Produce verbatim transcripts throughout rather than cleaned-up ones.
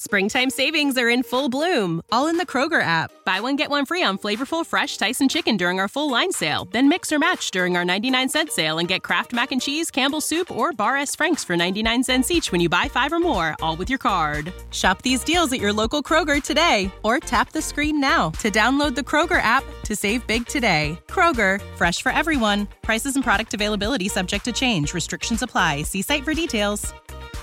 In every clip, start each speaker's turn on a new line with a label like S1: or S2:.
S1: Springtime savings are in full bloom, all in the Kroger app. Buy one, get one free on flavorful, fresh Tyson chicken during our full line sale. Then mix or match during our ninety-nine cent sale and get Kraft Mac and Cheese, Campbell's Soup, or Bar S. Frank's for ninety-nine cents each when you buy five or more, all with your card. Shop these deals at your local Kroger today, or tap the screen now to download the Kroger app to save big today. Kroger, fresh for everyone. Prices and product availability subject to change. Restrictions apply. See site for details.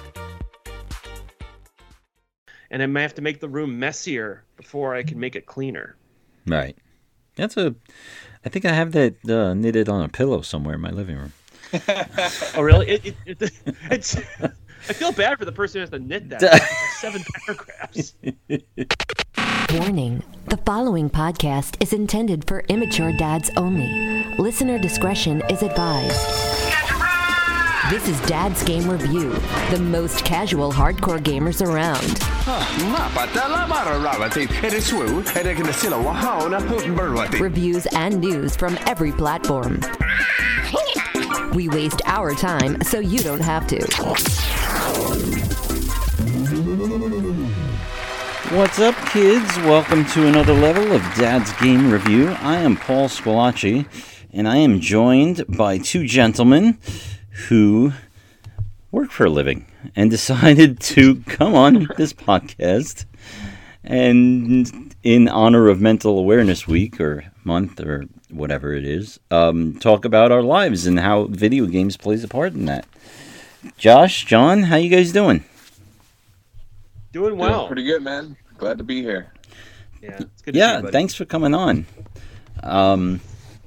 S2: And I might have to make the room messier before I can make it cleaner.
S3: Right. That's a. I think I have that uh, knitted on a pillow somewhere in my living room.
S2: Oh, really? It, it, it, it's. I feel bad for the person who has to knit that. It's like seven paragraphs.
S4: Warning: the following podcast is intended for immature dads only. Listener discretion is advised. This is Dad's Game Review, the most casual hardcore gamers around. Reviews and news from every platform. We waste our time so you don't have to.
S3: What's up, kids? Welcome to another level of Dad's Game Review. I am Paul Squilacci, and I am joined by two gentlemen who work for a living and decided to come on this podcast and in honor of Mental Awareness Week or month or whatever it is, um, talk about our lives and how video games plays a part in that. Josh, John, how you guys doing?
S2: Doing well.
S5: Doing pretty good, man. Glad to be here.
S2: Yeah, it's good to
S3: yeah
S2: see you, buddy.
S3: Thanks for coming on. Um,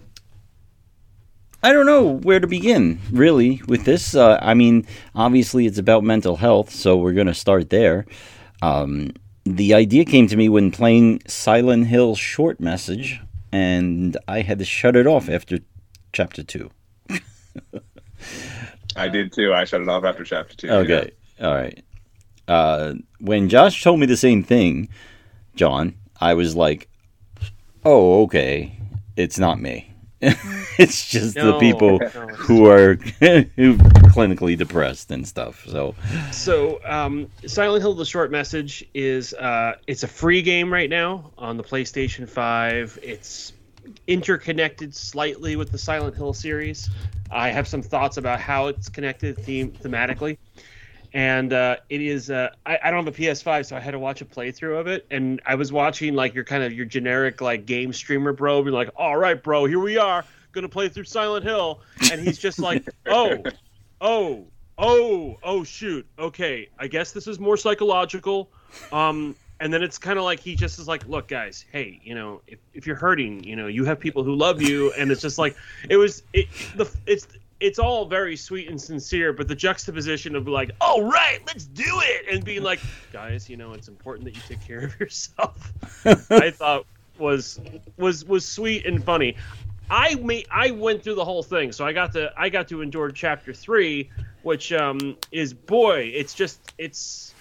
S3: I don't know where to begin, really, with this. Uh, I mean, obviously it's about mental health, so we're going to start there. Um, the idea came to me when playing Silent Hill Short Message, and I had to shut it off after Chapter two.
S5: I did too. I shut it off after Chapter two.
S3: Okay, yeah. All right. Uh, when Josh told me the same thing, John, I was like, oh, okay, it's not me. It's just
S2: no,
S3: the people
S2: no.
S3: who are who clinically depressed and stuff. So,
S2: so um, Silent Hill: The Short Message is uh, it's a free game right now on the PlayStation five. It's interconnected slightly with the Silent Hill series. I have some thoughts about how it's connected theme thematically. And uh, it is. Uh, I, I don't have a P S five, so I had to watch a playthrough of it. And I was watching like your kind of your generic like game streamer bro, being like, "All right, bro, here we are, gonna play through Silent Hill," and he's just like, "Oh, oh, oh, oh, shoot, okay, I guess this is more psychological." Um, and then it's kind of like he just is like, "Look, guys, hey, you know, if if you're hurting, you know, you have people who love you," and it's just like it was. It the it's. It's all very sweet and sincere, but the juxtaposition of like, "Oh right, let's do it," and being like, "Guys, you know, it's important that you take care of yourself," I thought was was was sweet and funny. I may, I went through the whole thing, so I got to I got to endure Chapter three, which um, is boy, it's just it's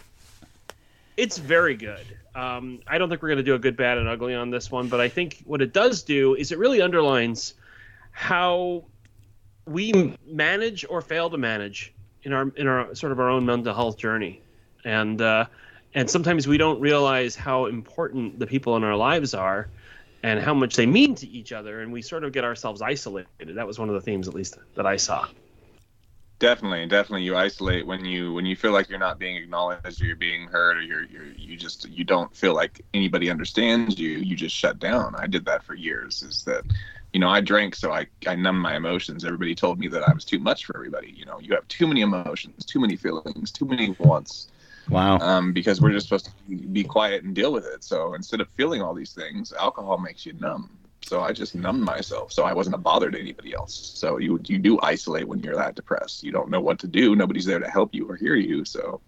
S2: it's very good. Um, I don't think we're gonna do a good, bad, and ugly on this one, but I think what it does do is it really underlines how we manage or fail to manage in our in our sort of our own mental health journey, and uh, and sometimes we don't realize how important the people in our lives are, and how much they mean to each other, and we sort of get ourselves isolated. That was one of the themes, at least, that I saw.
S5: Definitely, definitely, you isolate when you when you feel like you're not being acknowledged, or you're being heard, or you're you're you just you don't feel like anybody understands you. You just shut down. I did that for years. Is that You know, I drank, so I, I numbed my emotions. Everybody told me that I was too much for everybody. You know, you have too many emotions, too many feelings, too many wants.
S3: Wow.
S5: Um, because we're just supposed to be quiet and deal with it. So instead of feeling all these things, alcohol makes you numb. So I just numbed myself, so I wasn't a bother to anybody else. So you you do isolate when you're that depressed. You don't know what to do. Nobody's there to help you or hear you. So.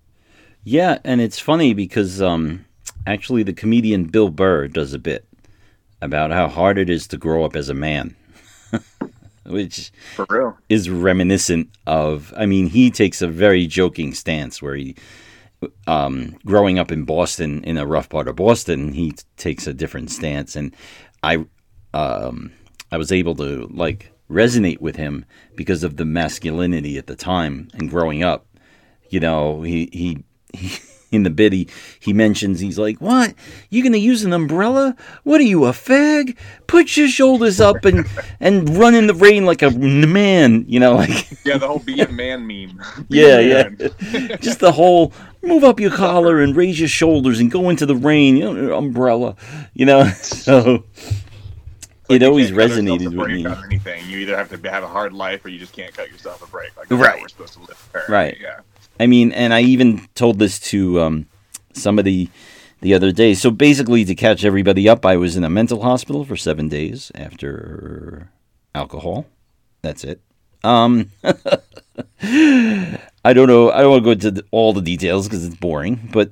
S3: Yeah, and it's funny because um, actually the comedian Bill Burr does a bit about how hard it is to grow up as a man, which
S5: For real.
S3: is reminiscent of, I mean, he takes a very joking stance where he, um, growing up in Boston, in a rough part of Boston, he takes a different stance. And I, um, I was able to like resonate with him because of the masculinity at the time and growing up. You know, he, he, he in the bit, he, he mentions, he's like, what? You going to use an umbrella? What are you, a fag? Put your shoulders up and, and run in the rain like a man, you know, like.
S5: Yeah, the whole be a man meme.
S3: yeah, yeah. Just the whole move up your collar and raise your shoulders and go into the rain, you know, umbrella, you know. So
S5: like
S3: it always
S5: resonated
S3: resonated with me.
S5: On anything. You either have to have a hard life or you just can't cut yourself a break. Like,
S3: right.
S5: We're supposed to live apparently.
S3: Right.
S5: Yeah.
S3: I mean, and I even told this to um, somebody the other day. So basically, to catch everybody up, I was in a mental hospital for seven days after alcohol. That's it. Um, I don't know. I don't want to go into the, all the details because it's boring. But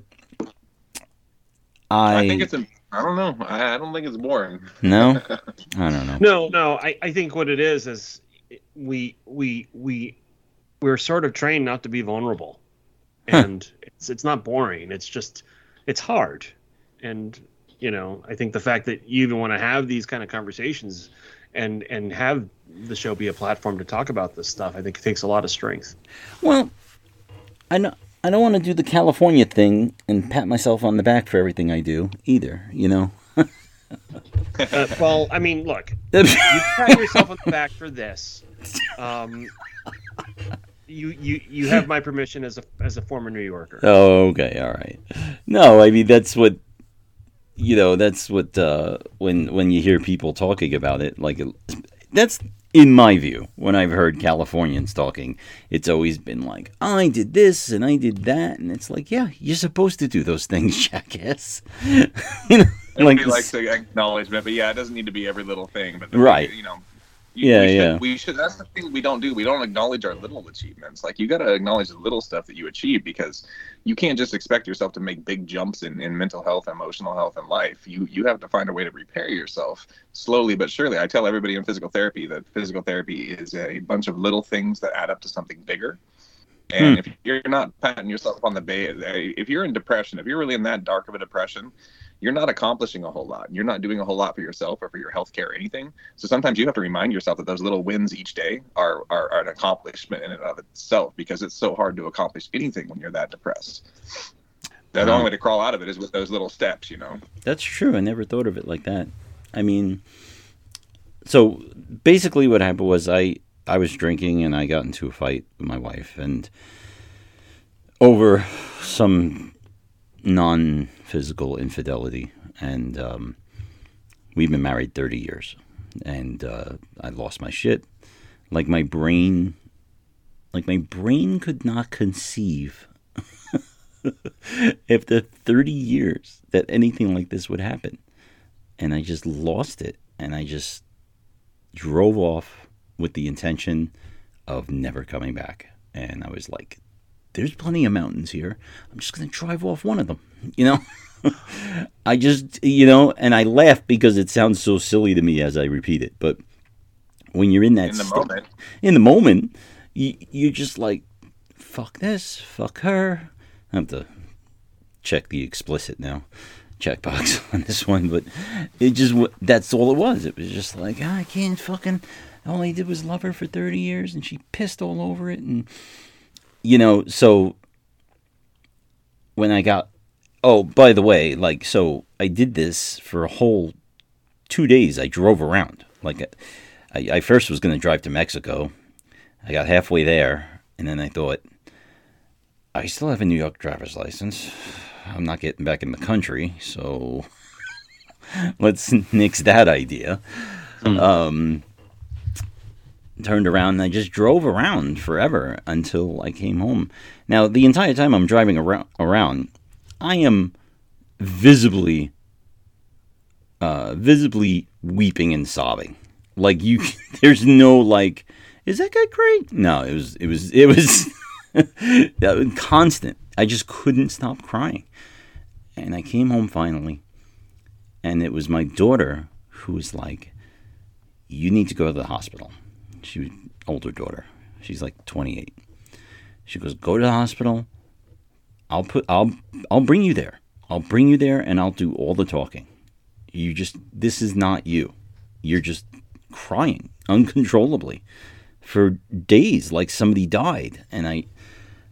S3: I,
S5: I think it's. A, I don't know. I, I don't think it's boring.
S3: No, I don't know.
S2: No, no. I, I think what it is is we we we. we're sort of trained not to be vulnerable, and huh. it's it's not boring. It's just it's hard, and you know I think the fact that you even want to have these kind of conversations, and and have the show be a platform to talk about this stuff, I think it takes a lot of strength.
S3: Well, I know I don't want to do the California thing and pat myself on the back for everything I do either. You know.
S2: uh, well, I mean, look, you pat yourself on the back for this. Um, You, you you have my permission as a as a former New Yorker.
S3: Oh, okay, all right. No, I mean that's what you know. That's what uh, when when you hear people talking about it, like that's in my view. When I've heard Californians talking, it's always been like I did this and I did that, and it's like, yeah, you're supposed to do those things, jackass. you know,
S5: like likes to acknowledgement, but yeah, it doesn't need to be every little thing. But the
S3: right,
S5: thing, you know.
S3: Yeah,
S5: we should,
S3: yeah.
S5: We should. That's the thing we don't do. We don't acknowledge our little achievements. Like you got to acknowledge the little stuff that you achieve because you can't just expect yourself to make big jumps in, in mental health, emotional health, and life. You you have to find a way to repair yourself slowly but surely. I tell everybody in physical therapy that physical therapy is a bunch of little things that add up to something bigger. And hmm. if you're not patting yourself on the back, if you're in depression, if you're really in that dark of a depression, you're not accomplishing a whole lot. You're not doing a whole lot for yourself or for your health care or anything. So sometimes you have to remind yourself that those little wins each day are, are, are an accomplishment in and of itself because it's so hard to accomplish anything when you're that depressed. The wow. only way to crawl out of it is with those little steps, you know?
S3: That's true. I never thought of it like that. I mean, so basically what happened was I, I was drinking and I got into a fight with my wife and over some non-physical infidelity, and um, we've been married thirty years, and uh, I lost my shit. Like my brain, like my brain could not conceive after thirty years that anything like this would happen, and I just lost it, and I just drove off with the intention of never coming back, and I was like, there's plenty of mountains here. I'm just going to drive off one of them, you know? I just, you know, and I laugh because it sounds so silly to me as I repeat it. But when you're in that
S5: in the
S3: st-
S5: moment,
S3: in the moment, you, you're just like, fuck this, fuck her. I have to check the explicit now, checkbox on this one. But it just, that's all it was. It was just like, oh, I can't fucking, all I did was love her for thirty years and she pissed all over it. And, you know, so when I got, oh, by the way, like, so I did this for a whole two days. I drove around. Like, I, I first was going to drive to Mexico. I got halfway there, and then I thought, I still have a New York driver's license. I'm not getting back in the country, so let's nix that idea. Mm. Um, turned around, and I just drove around forever until I came home. Now, the entire time I'm driving around, around I am visibly, uh, visibly weeping and sobbing. Like, you, there's no, like, is that guy great? No, it was, it was, it was constant. I just couldn't stop crying. And I came home finally, and it was my daughter who was like, you need to go to the hospital. She was older daughter. She's like twenty-eight. She goes, go to the hospital. I'll put, I'll, I'll bring you there. I'll bring you there, and I'll do all the talking. You just, this is not you. You're just crying uncontrollably for days, like somebody died. And I,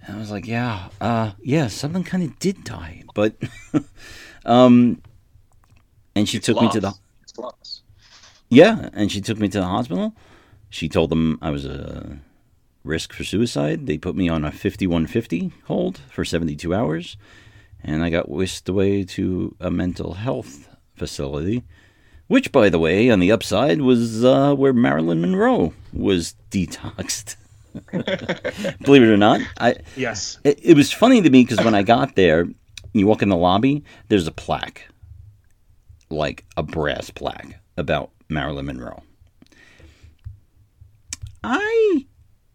S3: And I was like, yeah, uh, yeah, something kind of did die. But, um, and she
S5: It's
S3: took
S5: lost.
S3: me to the,
S5: It's lost.
S3: yeah, and she took me to the hospital. She told them I was a risk for suicide. They put me on a fifty-one fifty hold for seventy-two hours. And I got whisked away to a mental health facility, which, by the way, on the upside, was uh, where Marilyn Monroe was detoxed. Believe it or not. I,
S2: Yes.
S3: it, it was funny to me because when I got there, you walk in the lobby, there's a plaque, like a brass plaque about Marilyn Monroe. I,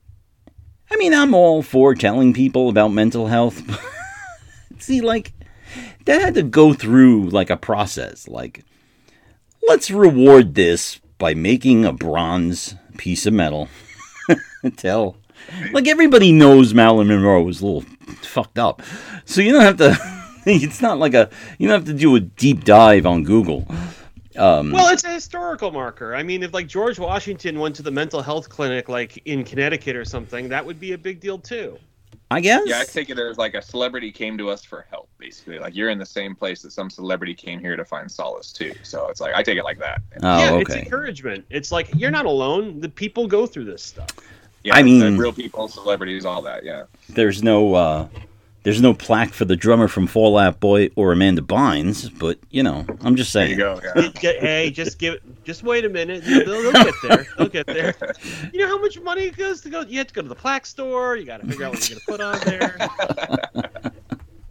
S3: I mean, I'm all for telling people about mental health. See, like, that had to go through, like, a process. Like, let's reward this by making a bronze piece of metal. Tell, like, everybody knows Marilyn Monroe was a little fucked up. So you don't have to, it's not like a, you don't have to do a deep dive on Google. Um,
S2: Well, it's a historical marker. I mean, if, like, George Washington went to the mental health clinic, like, in Connecticut or something, that would be a big deal, too.
S3: I guess.
S5: Yeah, I take it as like a celebrity came to us for help, basically. Like you're in the same place that some celebrity came here to find solace too. So it's like I take it like that.
S3: Oh,
S2: yeah,
S3: okay.
S2: it's encouragement. It's like, you're not alone. The people go through this stuff.
S5: Yeah,
S3: I mean-
S5: the real people, celebrities, all that. Yeah.
S3: There's no, uh, there's no plaque for the drummer from Fall Out Boy or Amanda Bynes, but you know, I'm just
S5: There
S3: saying.
S5: you go. Yeah.
S2: It- get- hey, just give it. Just wait a minute. They'll, they'll get there. They'll get there. You know how much money it goes to go? You have to go to the plaque store. You got to figure out what you're going to put on there.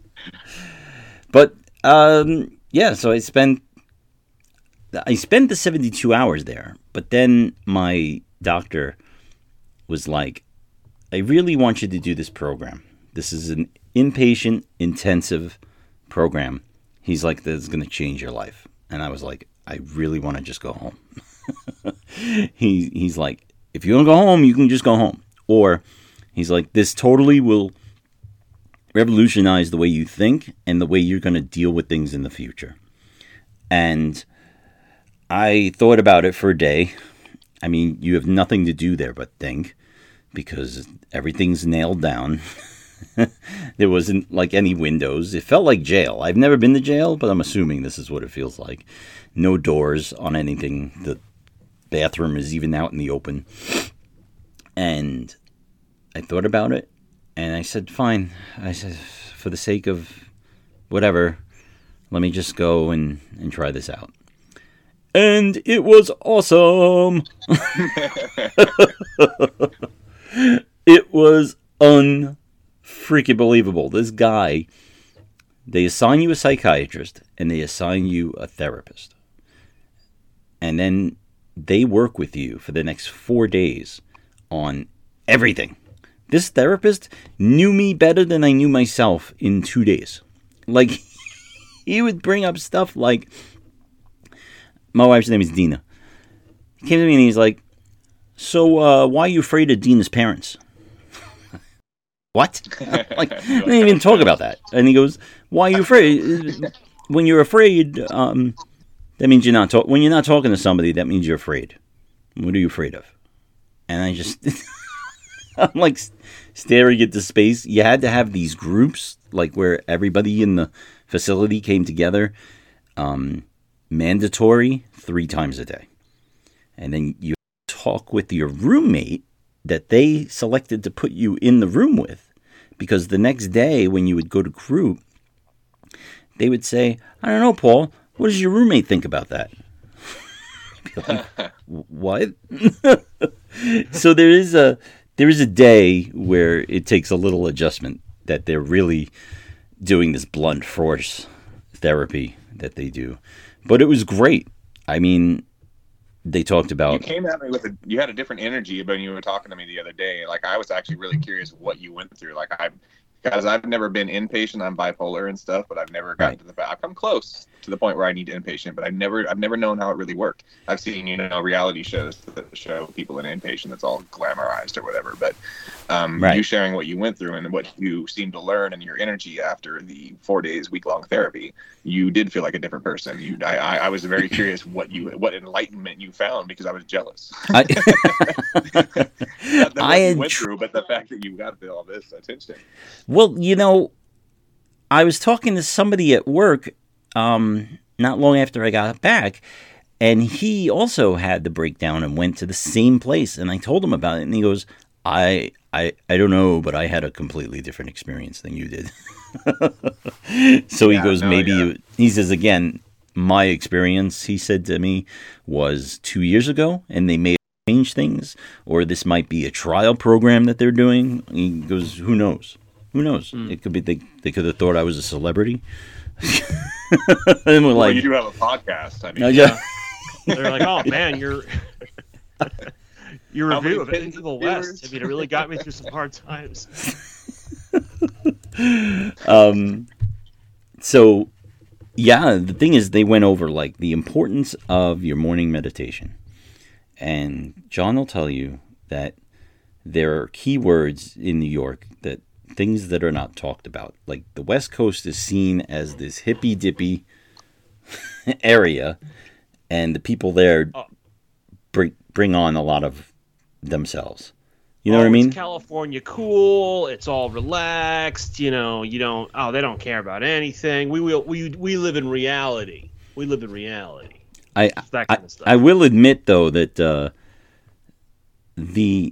S3: But um, yeah, so I spent I spent the seventy-two hours there, but then my doctor was like, I really want you to do this program. This is an inpatient intensive program. He's like, this is going to change your life. And I was like, I really want to just go home. he He's like, if you want to go home, you can just go home. Or he's like, this totally will revolutionize the way you think and the way you're going to deal with things in the future. And I thought about it for a day. I mean, you have nothing to do there but think, because everything's nailed down. There wasn't like any windows. It felt like jail. I've never been to jail, but I'm assuming this is what it feels like. No doors on anything. The bathroom is even out in the open. And I thought about it, and I said, fine. I said, for the sake of whatever, let me just go and, and try this out. And it was awesome. It was unfreaking believable. This guy, they assign you a psychiatrist and they assign you a therapist. And then they work with you for the next four days on everything. This therapist knew me better than I knew myself in two days. Like, he would bring up stuff like, my wife's name is Dina. He came to me and he's like, so uh, why are you afraid of Dina's parents? What? Like, I didn't even talk about that. And he goes, why are you afraid? When you're afraid, um, that means you're not talk- when you're not talking to somebody, that means you're afraid. What are you afraid of? And I just, I'm like staring at the space. You had to have these groups, like where everybody in the facility came together, um, mandatory three times a day. And then you talk with your roommate that they selected to put you in the room with. Because the next day when you would go to group, they would say, I don't know, Paul, what does your roommate think about that? Like, what? So there is a there is a day where it takes a little adjustment, that they're really doing this blunt force therapy that they do. But it was great. I mean, they talked about...
S5: You came at me with a... You had a different energy when you were talking to me the other day. Like, I was actually really curious what you went through. Like, I... Because I've never been inpatient. I'm bipolar and stuff, but I've never gotten
S3: Right.
S5: to the back. I'm close to the point where I need inpatient, but I never, I've never known how it really worked. I've seen, you know, reality shows that show people in inpatient that's all glamorized or whatever. But um,
S3: Right.
S5: you sharing what you went through and what you seemed to learn and your energy after the four days, week long therapy, you did feel like a different person. You, I, I, I was very curious what you, what enlightenment you found because I was jealous.
S3: I,
S5: Not that what
S3: I
S5: you
S3: had
S5: went
S3: tr-
S5: through, but the fact that you got all this attention.
S3: Well, you know, I was talking to somebody at work um, not long after I got back, and he also had the breakdown and went to the same place. And I told him about it, and he goes, I, I, I don't know, but I had a completely different experience than you did. So he
S5: Yeah,
S3: goes,
S5: no,
S3: maybe,
S5: yeah.
S3: you, he says, again, my experience, he said to me, was two years ago, and they may have changed things, or this might be a trial program that they're doing. He goes, who knows? Who knows?
S2: Mm.
S3: It could be they, they could have thought I was a celebrity. And we're
S5: Well,
S3: like,
S5: you do have a podcast. I mean,
S3: "No, yeah.
S2: They're like, oh man, your your
S5: How
S2: review
S5: many
S2: of Into the
S5: viewers?
S2: West. I mean, it really got me through some hard times.
S3: um, so yeah, the thing is, they went over like the importance of your morning meditation, and John will tell you that there are key words in New York, that things that are not talked about. Like the West Coast is seen as this hippy dippy area, and the people there
S2: Oh.
S3: bring bring on a lot of themselves. You know
S2: oh,
S3: what I mean?
S2: It's California cool. It's all relaxed. You know, you don't. Oh, they don't care about anything. We will. We we live in reality. We live in reality.
S3: I
S2: It's that
S3: I,
S2: kind of stuff.
S3: I will admit though that uh, the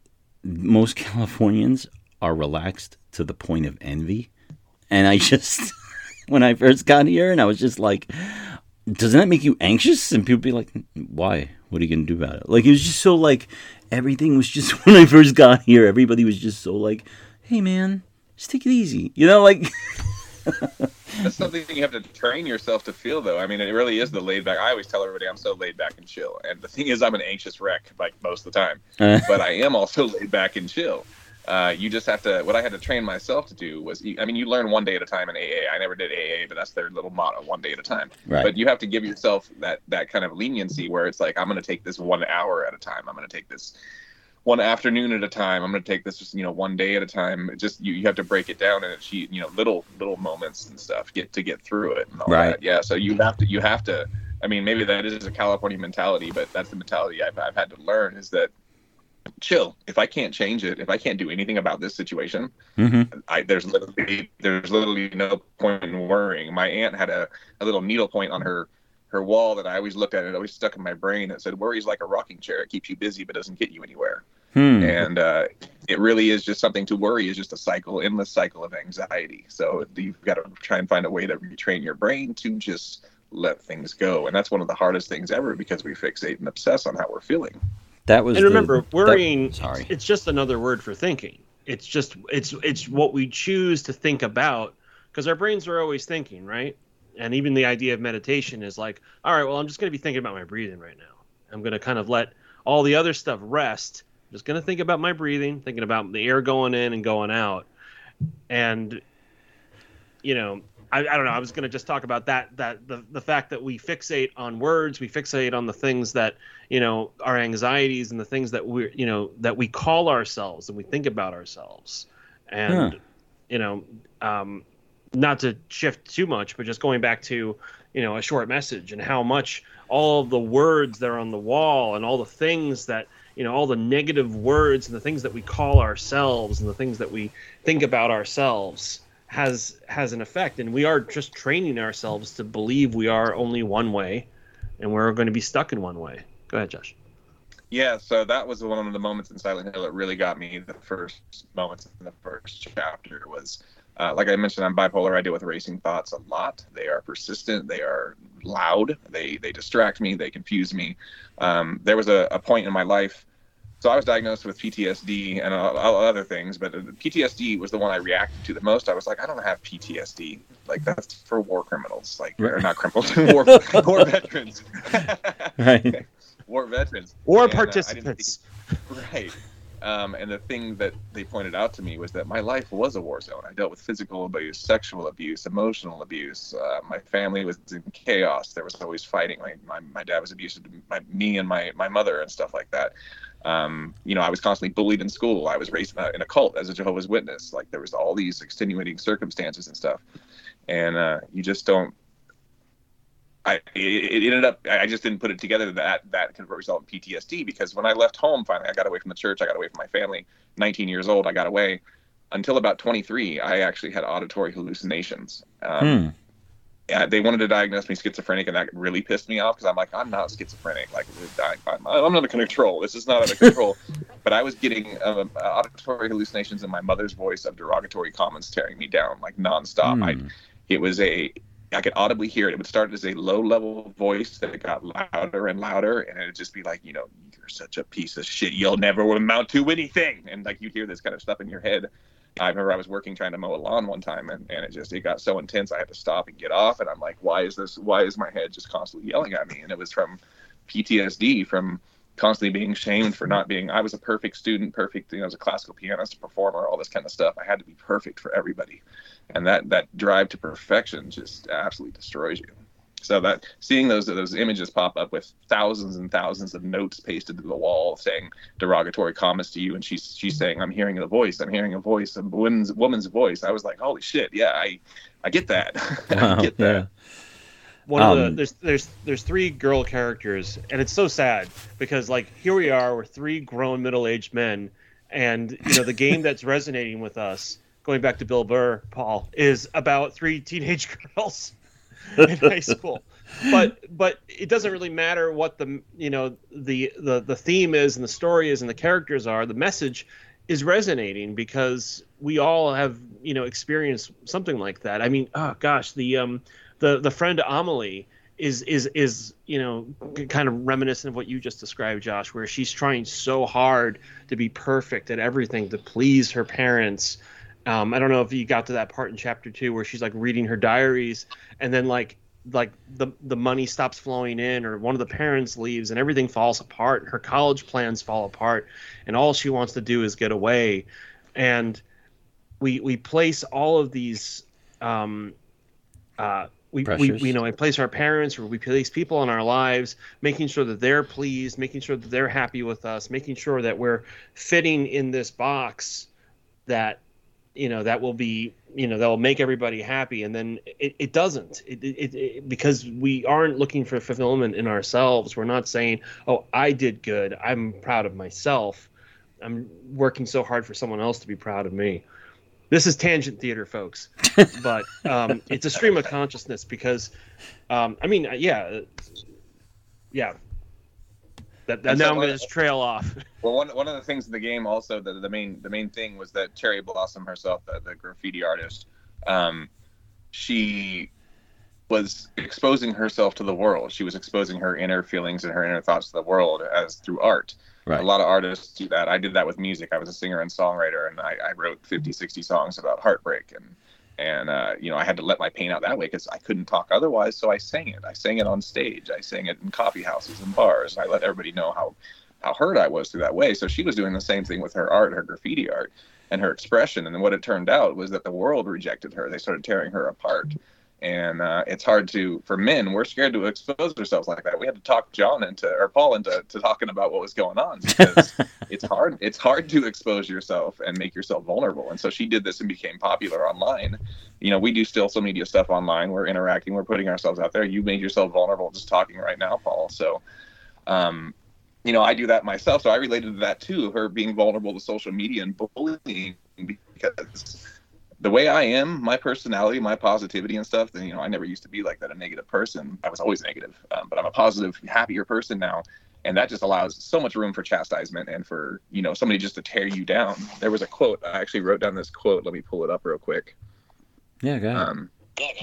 S3: most Californians are relaxed to the point of envy, and I just when I first got here, and I was just like, doesn't that make you anxious? And people be like, why? What are you gonna do about it? Like, it was just so like everything was just when I first got here, everybody was just so like, hey man, just take it easy, you know, like.
S5: That's something you have to train yourself to feel, though. I mean, it really is the laid back. I always tell everybody I'm so laid back and chill. And the thing is, I'm an anxious wreck, like most of the time.
S3: Uh.
S5: But I am also laid back and chill. Uh, you just have to, what I had to train myself to do was, I mean, you learn one day at a time in A A. I never did A A, but that's their little motto, one day at a time.
S3: Right.
S5: But you have to give yourself that, that kind of leniency where it's like, I'm going to take this one hour at a time. I'm going to take this one afternoon at a time. I'm going to take this just, you know, one day at a time. It just, you, you have to break it down and achieve, you know, little, little moments and stuff, get to get through it and all
S3: Right.
S5: that. Yeah. So you have to, you have to, I mean, maybe that is a California mentality, but that's the mentality I've, I've had to learn is that chill. If I can't change it, if I can't do anything about this situation,
S3: Mm-hmm.
S5: I, there's literally, there's literally no point in worrying. My aunt had a, a little needle point on her, her wall that I always looked at, and it always stuck in my brain. It said, worry's like a rocking chair. It keeps you busy, but doesn't get you anywhere.
S3: Hmm.
S5: And uh, it really is just something to worry is just a cycle, endless cycle of anxiety. So you've got to try and find a way to retrain your brain to just let things go. And that's one of the hardest things ever because we fixate and obsess on how we're feeling.
S3: That was
S2: And
S3: the-
S2: remember, worrying.
S3: that- sorry.
S2: It's just another word for thinking. It's just it's it's what we choose to think about because our brains are always thinking, right? And even the idea of meditation is like, all right, well, I'm just going to be thinking about my breathing right now. I'm going to kind of let all the other stuff rest. I'm just going to think about my breathing, thinking about the air going in and going out. And, you know, I, I don't know. I was going to just talk about that, that the, the fact that we fixate on words, we fixate on the things that, you know, our anxieties and the things that we're, you know, that we call ourselves and we think about ourselves. And,
S3: Huh.
S2: you know, um, not to shift too much, but just going back to, you know, a short message and how much all of the words that are on the wall and all the things that, you know, all the negative words and the things that we call ourselves and the things that we think about ourselves has has an effect. And we are just training ourselves to believe we are only one way and we're going to be stuck in one way. Go ahead, Josh.
S5: Yeah, so that was one of the moments in Silent Hill that really got me. The first moments in the first chapter was, uh, like I mentioned, I'm bipolar. I deal with racing thoughts a lot. They are persistent. They are loud. They they distract me. They confuse me. Um, there was a, a point in my life. So I was diagnosed with P T S D and uh, other things, but P T S D was the one I reacted to the most. I was like, I don't have P T S D. Like, that's for war criminals, like, or not criminals, war, war veterans.
S3: Right.
S5: War veterans.
S2: Or
S5: And, uh, I didn't
S2: participants.
S5: think- right. Um, and the thing that they pointed out to me was that my life was a war zone. I dealt with physical abuse, sexual abuse, emotional abuse. Uh, my family was in chaos. There was always fighting. My my, my dad was abusive to my, me and my, my mother and stuff like that. Um, you know, I was constantly bullied in school. I was raised in a, in a cult as a Jehovah's Witness. Like, there was all these extenuating circumstances and stuff. And uh, you just don't. I, it, it ended up, I just didn't put it together that that could result in P T S D, because when I left home, finally, I got away from the church, I got away from my family, nineteen years old, I got away. Until about twenty-three, I actually had auditory hallucinations. Um, hmm. Yeah, they wanted to diagnose me schizophrenic, and that really pissed me off, because I'm like, I'm not schizophrenic. Like, I'm, I'm not under control. This is not under control. But I was getting uh, auditory hallucinations in my mother's voice of derogatory comments tearing me down, like, nonstop. Hmm. I, it was a... I could audibly hear it. It would start as a low-level voice that got louder and louder, and it would just be like, you know, you're such a piece of shit. You'll never amount to anything. And, like, you'd hear this kind of stuff in your head. I remember I was working trying to mow a lawn one time, and, and it just it got so intense I had to stop and get off. And I'm like, why is this? Why is my head just constantly yelling at me? And it was from P T S D, from constantly being shamed for not being. I was a perfect student, perfect. You know, as a classical pianist, a performer, all this kind of stuff. I had to be perfect for everybody. And that, that drive to perfection just absolutely destroys you. So that seeing those those images pop up with thousands and thousands of notes pasted to the wall saying derogatory comments to you, and she's she's saying, I'm hearing a voice, I'm hearing a voice, a woman's woman's voice. I was like, holy shit, yeah, I I get that.
S3: Wow,
S5: I get that.
S3: Yeah.
S2: One of the there's there's there's three girl characters, and it's so sad because, like, here we are, we're three grown middle-aged men, and you know the game that's resonating with us, going back to Bill Burr, Paul, is about three teenage girls in high school. But but it doesn't really matter what the you know the, the the theme is and the story is and the characters are. The message is resonating because we all have you know experienced something like that. I mean, oh gosh, the um the the friend Amelie is is is you know kind of reminiscent of what you just described, Josh, where she's trying so hard to be perfect at everything, to please her parents. Um, I don't know if you got to that part in chapter two where she's like reading her diaries, and then like like the the money stops flowing in, or one of the parents leaves, and everything falls apart. Her college plans fall apart, and all she wants to do is get away. And we we place all of these um, uh, we, we we you know we place our parents, or we place people in our lives, making sure that they're pleased, making sure that they're happy with us, making sure that we're fitting in this box that. You know, that will be, you know, that will make everybody happy. And then it, it doesn't it, it, it, because we aren't looking for fulfillment in ourselves. We're not saying, oh, I did good, I'm proud of myself. I'm working so hard for someone else to be proud of me. This is tangent theater, folks. But um, it's a stream of consciousness because, um, I mean, yeah, yeah. That, that now I'm going to just trail off.
S5: Well, one one of the things in the game also, the, the main the main thing was that Cherry Blossom herself, the, the graffiti artist, um, she was exposing herself to the world. She was exposing her inner feelings and her inner thoughts to the world as through art. Right. A lot of artists do that. I did that with music. I was a singer and songwriter, and I, I wrote fifty, sixty songs about heartbreak. And, and uh, you know, I had to let my pain out that way because I couldn't talk otherwise, so I sang it. I sang it on stage. I sang it in coffee houses and bars. I let everybody know how, how hurt I was through that way. So she was doing the same thing with her art, her graffiti art, and her expression. And then what it turned out was that the world rejected her. They started tearing her apart. And uh, it's hard to, for men, we're scared to expose ourselves like that. We had to talk John into, or Paul into to talking about what was going on because it's hard. It's hard to expose yourself and make yourself vulnerable. And so she did this and became popular online. You know, we do still social media stuff online. We're interacting. We're putting ourselves out there. You made yourself vulnerable just talking right now, Paul. So, um, you know, I do that myself. So I related to that too, her being vulnerable to social media and bullying because the way I am, my personality, my positivity and stuff, then, you know, I never used to be like that, a negative person. I was always negative, um, but I'm a positive, happier person now. And that just allows so much room for chastisement and for, you know, somebody just to tear you down. There was a quote. I actually wrote down this quote. Let me pull it up real quick.
S3: Yeah, go ahead.
S5: Um,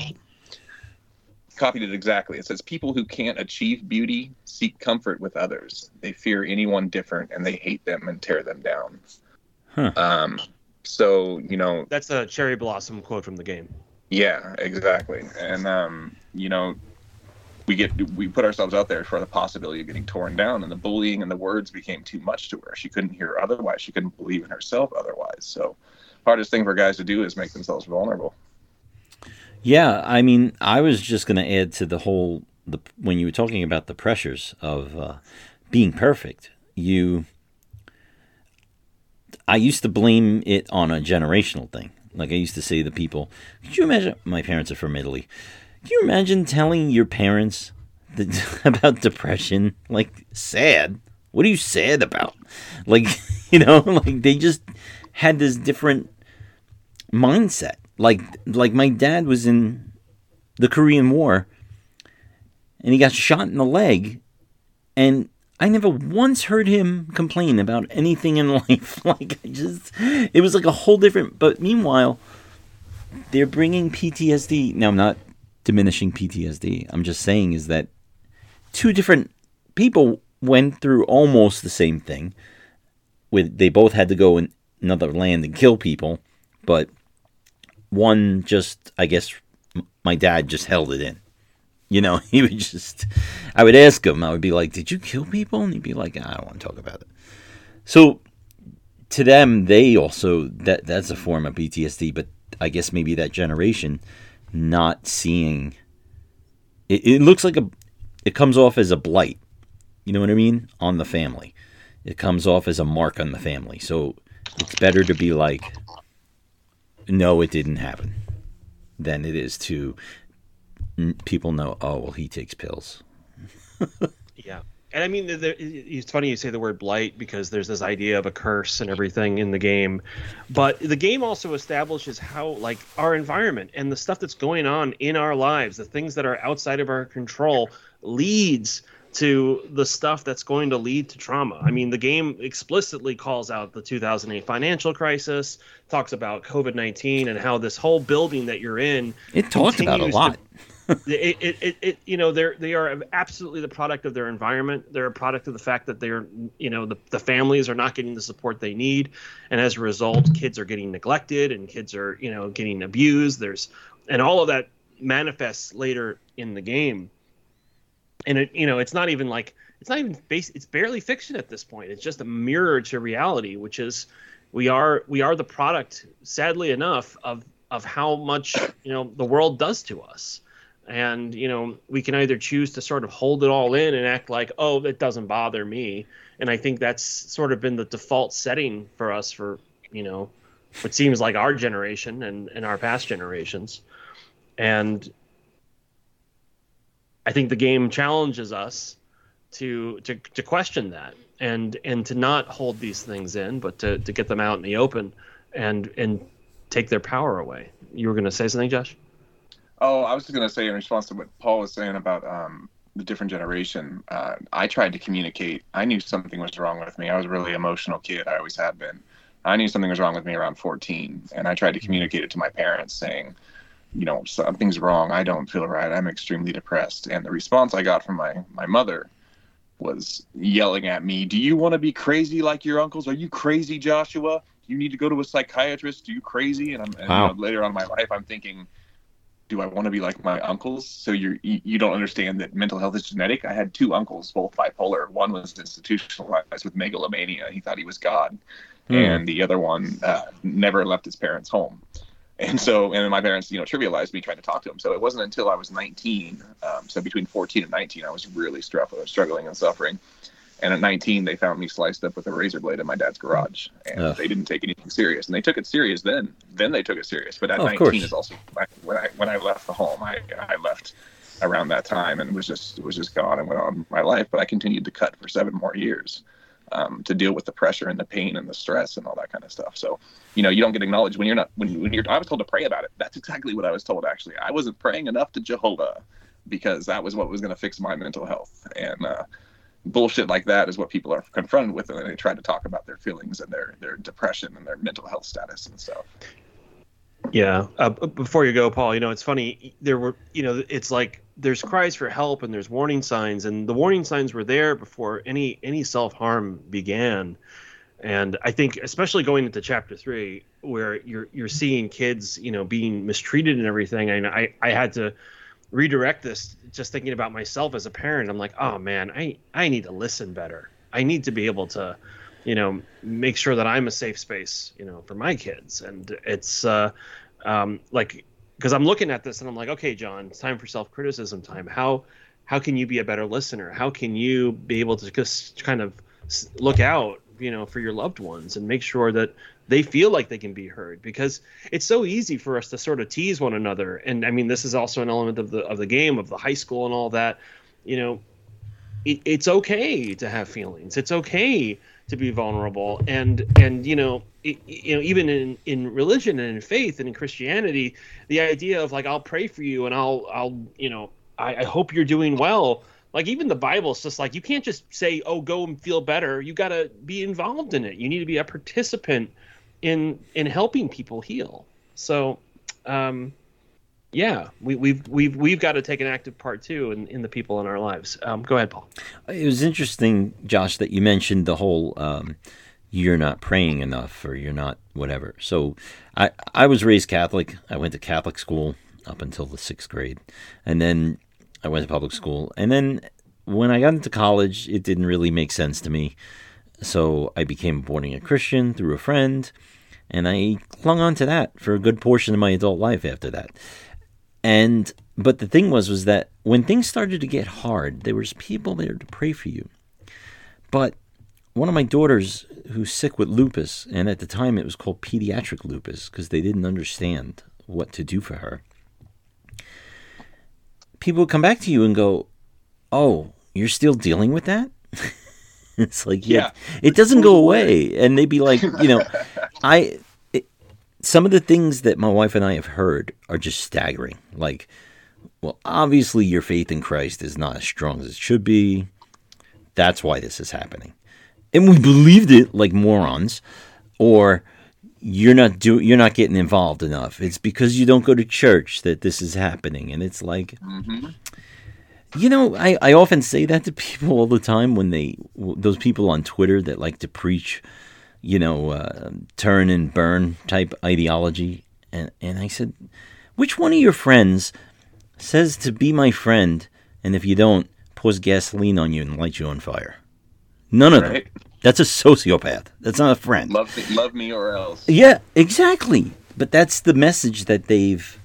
S5: copied it exactly. It says, people who can't achieve beauty seek comfort with others. They fear anyone different and they hate them and tear them down.
S3: Huh.
S5: Um, So, you know,
S2: that's a Cherry Blossom quote from the game.
S5: Yeah, exactly. And, um, you know, we get we put ourselves out there for the possibility of getting torn down, and the bullying and the words became too much to her. She couldn't hear otherwise. She couldn't believe in herself otherwise. So hardest thing for guys to do is make themselves vulnerable.
S3: Yeah, I mean, I was just going to add to the whole, the when you were talking about the pressures of uh, being perfect, you, I used to blame it on a generational thing. Like I used to say to people, could you imagine, my parents are from Italy, can you imagine telling your parents that, about depression? Like, sad? What are you sad about? Like, you know, like they just had this different mindset. Like, like my dad was in the Korean War, and he got shot in the leg, and I never once heard him complain about anything in life. Like, I just, it was like a whole different, but meanwhile, they're bringing P T S D. Now, I'm not diminishing P T S D. I'm just saying is that two different people went through almost the same thing. With they both had to go in another land and kill people, but one just, I guess, my dad just held it in. You know, he would just, I would ask him, I would be like, did you kill people? And he'd be like, I don't want to talk about it. So to them, they also, that that's a form of P T S D, but I guess maybe that generation not seeing, it, it looks like a, it comes off as a blight. You know what I mean? On the family. It comes off as a mark on the family. So it's better to be like, no, it didn't happen, than it is to people know, oh, well, he takes pills.
S2: Yeah. And I mean, there, it's funny you say the word blight because there's this idea of a curse and everything in the game. But the game also establishes how, like, our environment and the stuff that's going on in our lives, the things that are outside of our control, leads to the stuff that's going to lead to trauma. I mean, the game explicitly calls out the two thousand eight financial crisis, talks about COVID nineteen and how this whole building that you're in.
S3: It talks about a lot.
S2: To, it, it, it, it, you know, they're, they are absolutely the product of their environment. They're a product of the fact that they're, you know, the, the families are not getting the support they need. And as a result, kids are getting neglected and kids are, you know, getting abused. There's, and all of that manifests later in the game. And it, you know, it's not even like, it's not even base, it's barely fiction at this point. It's just a mirror to reality, which is we are, we are the product, sadly enough, of, of how much, you know, the world does to us. And, you know, we can either choose to sort of hold it all in and act like, oh, it doesn't bother me. And I think that's sort of been the default setting for us for, you know, what seems like our generation and, and our past generations. And I think the game challenges us to to to question that and and to not hold these things in, but to, to get them out in the open and and take their power away. You were going to say something, Josh?
S5: Oh, I was just going to say in response to what Paul was saying about um, the different generation, uh, I tried to communicate. I knew something was wrong with me. I was a really emotional kid. I always have been. I knew something was wrong with me around fourteen, and I tried to communicate it to my parents saying, you know, something's wrong. I don't feel right. I'm extremely depressed. And the response I got from my, my mother was yelling at me, do you want to be crazy like your uncles? Are you crazy, Joshua? You need to go to a psychiatrist. Are you crazy? And, I'm, and
S3: wow.
S5: you know, later on in my life, I'm thinking, do I want to be like my uncles? So you're, you you don't understand that mental health is genetic. I had two uncles, both bipolar. One was institutionalized with megalomania. He thought he was God. Hmm. And the other one uh, never left his parents' home. And so, and my parents, you know, trivialized me trying to talk to him. So it wasn't until I was nineteen, um, so between fourteen and nineteen, I was really struggling, struggling and suffering. And at nineteen, they found me sliced up with a razor blade in my dad's garage. And Ugh. They didn't take anything serious. And they took it serious then. Then they took it serious. But at oh, nineteen is also when I when I left the home. I I left around that time and was just was just gone and went on my life. But I continued to cut for seven more years. Um, to deal with the pressure and the pain and the stress and all that kind of stuff. So, you know, you don't get acknowledged when you're not, when, when you're, I was told to pray about it. That's exactly what I was told, actually. I wasn't praying enough to Jehovah because that was what was going to fix my mental health. And uh, bullshit like that is what people are confronted with. And they try to talk about their feelings and their, their depression and their mental health status and stuff.
S2: Yeah. Uh, before you go, Paul, you know, it's funny. There were, you know, it's like there's cries for help and there's warning signs, and the warning signs were there before any any self-harm began. And I think, especially going into chapter three, where you're you're seeing kids, you know, being mistreated and everything. And I I had to redirect this, just thinking about myself as a parent. I'm like, oh man, I, I need to listen better. I need to be able to, you know, make sure that I'm a safe space, you know, for my kids. And it's uh, um, like, because I'm looking at this and I'm like, okay, John, it's time for self-criticism time. How, how can you be a better listener? How can you be able to just kind of look out, you know, for your loved ones and make sure that they feel like they can be heard? Because it's so easy for us to sort of tease one another. And I mean, this is also an element of the of the game, of the high school and all that. You know, it, it's okay to have feelings. It's okay to be vulnerable. And and you know, it, you know, even in, in religion and in faith and in Christianity, the idea of like, I'll pray for you and I'll I'll you know, I, I hope you're doing well. Like even the Bible is just like, you can't just say, oh, go and feel better. You got to be involved in it. You need to be a participant in in helping people heal. So, um, yeah, we, we've we've we've got to take an active part too in, in the people in our lives. Um, go ahead, Paul.
S3: It was interesting, Josh, that you mentioned the whole um, you're not praying enough or you're not whatever. So I I was raised Catholic. I went to Catholic school up until the sixth grade, and then I went to public school. And then when I got into college, it didn't really make sense to me. So I became born again Christian through a friend, and I clung on to that for a good portion of my adult life after that. And but the thing was, was that when things started to get hard, there was people there to pray for you. But one of my daughters, who's sick with lupus, and at the time it was called pediatric lupus because they didn't understand what to do for her. People would come back to you and go, oh, you're still dealing with that? It's like, yeah, yeah, it doesn't go away. And they'd be like, you know, I, it, some of the things that my wife and I have heard are just staggering. Like, well, obviously your faith in Christ is not as strong as it should be. That's why this is happening. And we believed it like morons. Or you're not do you're not getting involved enough. It's because you don't go to church that this is happening. And it's like, mm-hmm. you know, I, I often say that to people all the time when they, those people on Twitter that like to preach, you know, uh, turn and burn type ideology. And, and I said, which one of your friends says to be my friend, and if you don't, pours gasoline on you and light you on fire? None of right. them. That's a sociopath. That's not a friend.
S5: Love me, love me or else.
S3: Yeah, exactly. But that's the message that they've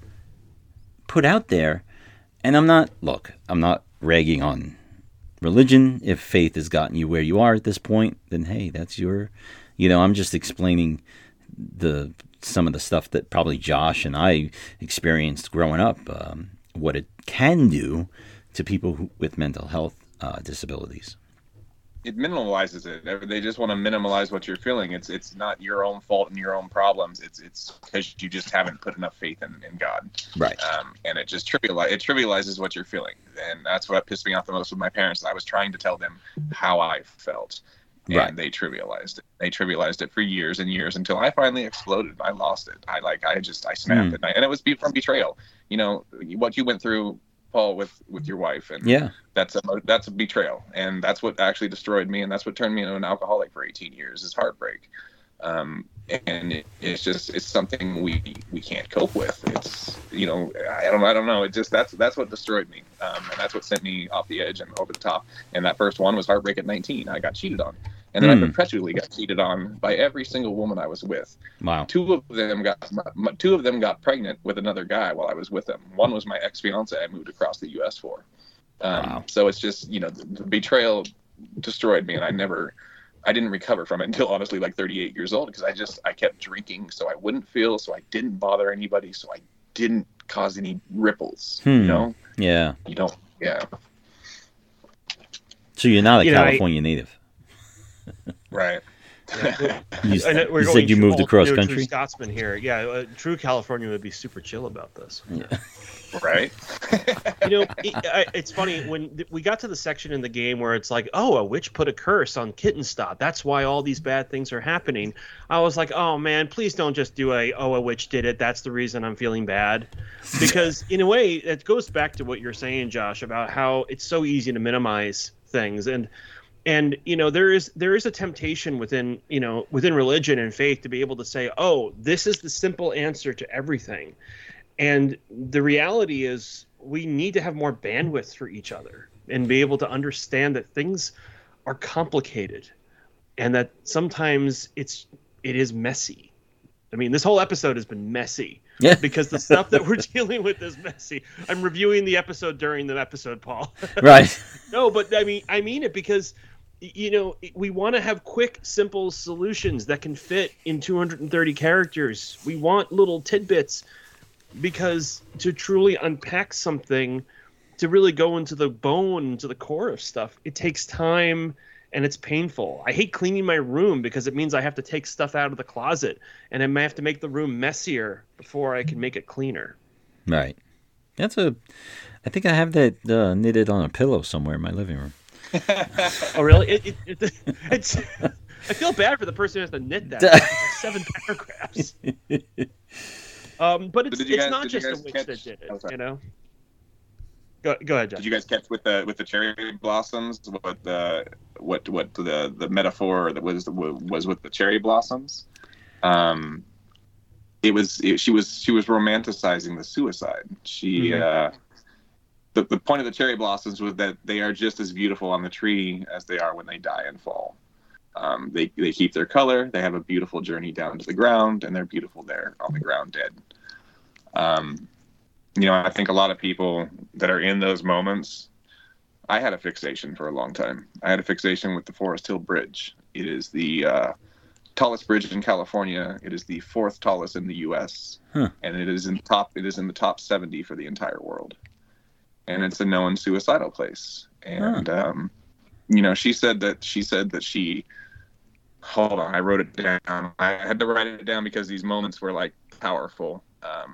S3: put out there. And I'm not, look, I'm not ragging on religion. If faith has gotten you where you are at this point, then hey, that's your, you know, I'm just explaining the some of the stuff that probably Josh and I experienced growing up, um, what it can do to people who, with mental health uh, disabilities.
S5: It minimalizes it. They just want to minimalize what you're feeling. It's it's not your own fault and your own problems. It's it's because you just haven't put enough faith in, in God.
S3: Right.
S5: Um, and it just trivializes it trivializes what you're feeling. And that's what pissed me off the most with my parents. I was trying to tell them how I felt, and right. they trivialized it. They trivialized it for years and years until I finally exploded. I lost it. I like I just I snapped mm. it, and, I, and it was from betrayal. You know what you went through, Paul, with, with your wife, and
S3: yeah,
S5: that's a that's a betrayal, and that's what actually destroyed me, and that's what turned me into an alcoholic for eighteen years is heartbreak. Um, and it, it's just it's something we we can't cope with. It's you know I don't I don't know. It just that's that's what destroyed me, um, and that's what sent me off the edge and over the top. And that first one was heartbreak at nineteen. I got cheated on, and then mm. I perpetually got cheated on by every single woman I was with.
S3: Wow.
S5: Two of them got two of them got pregnant with another guy while I was with them. One was my ex-fiance I moved across the U S for. Um, wow. So it's just you know the, the betrayal destroyed me, and I never. I didn't recover from it until honestly like thirty-eight years old because I just I kept drinking so I wouldn't feel, so I didn't bother anybody, so I didn't cause any ripples.
S3: Hmm.
S5: You know?
S3: Yeah.
S5: You don't. Yeah.
S3: So you're not a
S2: you
S3: California
S2: know, I,
S3: native,
S2: right?
S3: Yeah. you, you said you moved across country.
S2: True Scotsman here. Yeah, uh, true California would be super chill about this.
S3: Yeah.
S5: Right.
S2: You know, it, I, it's funny when th- we got to the section in the game where it's like, oh, a witch put a curse on Kittenstad. That's why all these bad things are happening. I was like, oh man, please don't just do a, oh, a witch did it. That's the reason I'm feeling bad. Because in a way, it goes back to what you're saying, Josh, about how it's so easy to minimize things. And, and you know, there is there is a temptation within, you know, within religion and faith to be able to say, oh, this is the simple answer to everything. And the reality is we need to have more bandwidth for each other and be able to understand that things are complicated and that sometimes it's it is messy. I mean, this whole episode has been messy.
S3: Yeah.
S2: Because the stuff that we're dealing with is messy. I'm reviewing the episode during the episode, Paul.
S3: Right.
S2: No, but I mean, I mean it because, you know, we want to have quick, simple solutions that can fit in two hundred thirty characters. We want little tidbits because to truly unpack something, to really go into the bone, to the core of stuff, it takes time. And it's painful. I hate cleaning my room because it means I have to take stuff out of the closet and I may have to make the room messier before I can make it cleaner.
S3: Right. That's a. I think I have that uh, knitted on a pillow somewhere in my living room.
S2: Oh, really? It, it, it, it's. I feel bad for the person who has to knit that. It's like seven paragraphs. Um, but it's
S5: But did you
S2: it's
S5: guys-
S2: not
S5: did you
S2: just the
S5: guys
S2: witch
S5: catch-
S2: that did it.
S5: oh, sorry.
S2: You know. Go go ahead, John.
S5: Did you guys catch with the with the cherry blossoms? What the what what the the metaphor that was was with the cherry blossoms? Um, it was it, she was she was romanticizing the suicide. She
S2: Mhm.
S5: uh, the the point of the cherry blossoms was that they are just as beautiful on the tree as they are when they die and fall. Um, they they keep their color. They have a beautiful journey down to the ground, and they're beautiful there on the ground dead. Um, you know, I think a lot of people that are in those moments, I had a fixation for a long time. I had a fixation with the Forest Hill Bridge. It is the uh, tallest bridge in California. It is the fourth tallest in the U S
S3: Huh.
S5: and it is in top. It is in the top seventy for the entire world, and it's a known suicidal place. And um, you know, she said that she said that she. Hold on, I wrote it down. I had to write it down because these moments were like powerful. Um,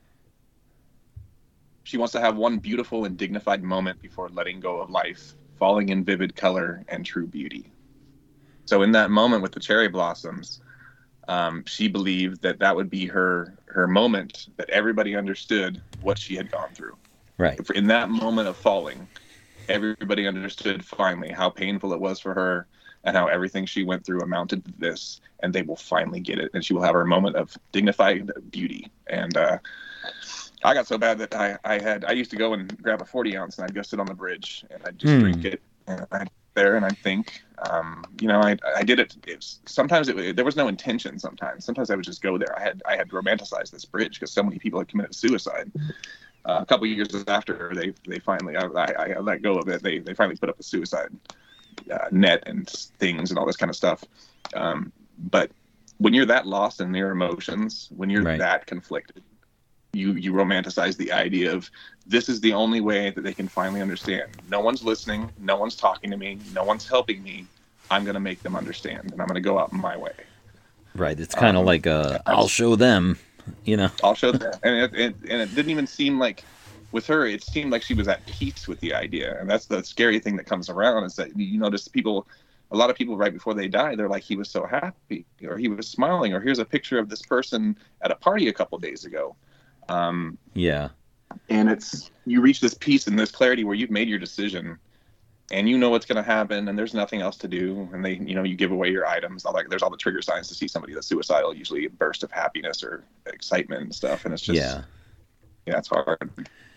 S5: She wants to have one beautiful and dignified moment before letting go of life, falling in vivid color and true beauty. So in that moment with the cherry blossoms, um, she believed that that would be her her moment, that everybody understood what she had gone through.
S3: Right.
S5: In that moment of falling, everybody understood finally how painful it was for her and how everything she went through amounted to this, and they will finally get it, and she will have her moment of dignified beauty. And uh, I got so bad that I, I had I used to go and grab a forty ounce and I'd go sit on the bridge and I'd just
S3: Hmm.
S5: drink it and I'd there and I'd think, um, you know, I I did it. it was, sometimes it, there was no intention. Sometimes sometimes I would just go there. I had I had romanticized this bridge because so many people had committed suicide. Uh, a couple of years after they they finally I, I, I let go of it. They they finally put up a suicide uh, net and things and all this kind of stuff. Um, but when you're that lost in your emotions, when you're
S3: Right.
S5: that conflicted, you you romanticize the idea of this is the only way that they can finally understand. No one's listening. No one's talking to me. No one's helping me. I'm going to make them understand, and I'm going to go out my way.
S3: Right. It's kind of
S5: Um,
S3: like uh, I'll show them, you know.
S5: I'll show them. And it, it, and it didn't even seem like, with her, it seemed like she was at peace with the idea. And that's the scary thing that comes around is that you notice people, a lot of people right before they die, they're like, he was so happy, or he was smiling, or here's a picture of this person at a party a couple days ago. Um,
S3: Yeah.
S5: and it's, you reach this peace and this clarity where you've made your decision and you know what's going to happen and there's nothing else to do. And they, you know, you give away your items. All like there's all the trigger signs to see somebody that's suicidal, usually a burst of happiness or excitement and stuff. And it's just,
S3: Yeah.
S5: yeah, it's hard.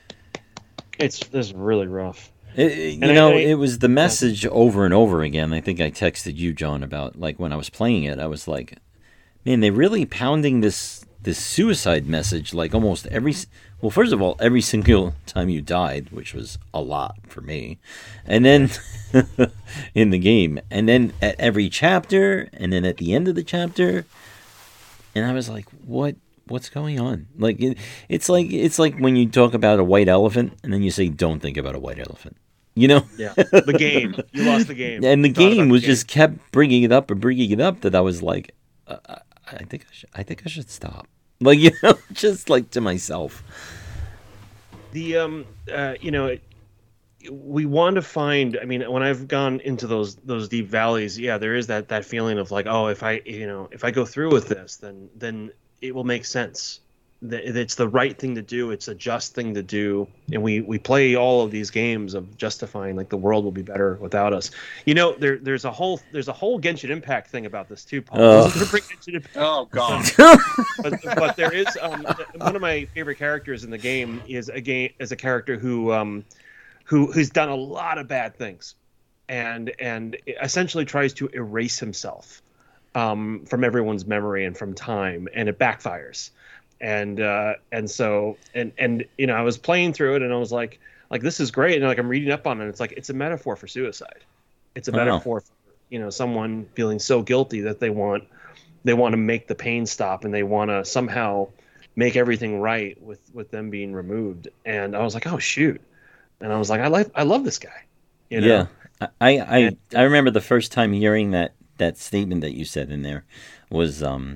S2: It's this is really rough.
S3: It, it- you
S2: And I-
S3: know,
S2: I-
S3: it was the message over and over again. I think I texted you, John, about like when I was playing it. I was like, man, they're really pounding this this suicide message like almost every. s- Well, first of all, every single time you died, which was a lot for me, and then in the game, and then at every chapter, and then at the end of the chapter, and I was like, what? What's going on? Like it, it's like it's like when you talk about a white elephant, and then you say, don't think about a white elephant. You know.
S2: Yeah, the game. You lost the game.
S3: And the
S2: Thought about
S3: game was
S2: game.
S3: just kept bringing it up and bringing it up that I was like, uh, I I think I should, I think I should stop. Like, you know, just like to myself.
S2: the um uh you know it, we want to find. I mean, when I've gone into those those deep valleys, yeah, there is that that feeling of like, oh, if I you know if I go through with this, then then it will make sense. the, it's the right thing to do. It's a just thing to do. And we, we play all of these games of justifying like the world will be better without us. You know, there there's a whole there's a whole Genshin Impact thing about this too, Paul.
S3: Oh,
S5: oh God.
S2: but, but there is um, one of my favorite characters in the game is a game is a character who um who who's done a lot of bad things, and and essentially tries to erase himself um, from everyone's memory and from time, and it backfires. And uh, and so and and you know I was playing through it and I was like like this is great, and like I'm reading up on it. And it's like it's a metaphor for suicide. It's a metaphor for you know someone feeling so guilty that they want they want to make the pain stop, and they want to somehow make everything right with with them being removed. And I was like, oh shoot, and I was like I like I love this guy. You know?
S3: Yeah, I I and, I remember the first time hearing that that statement that you said in there was um.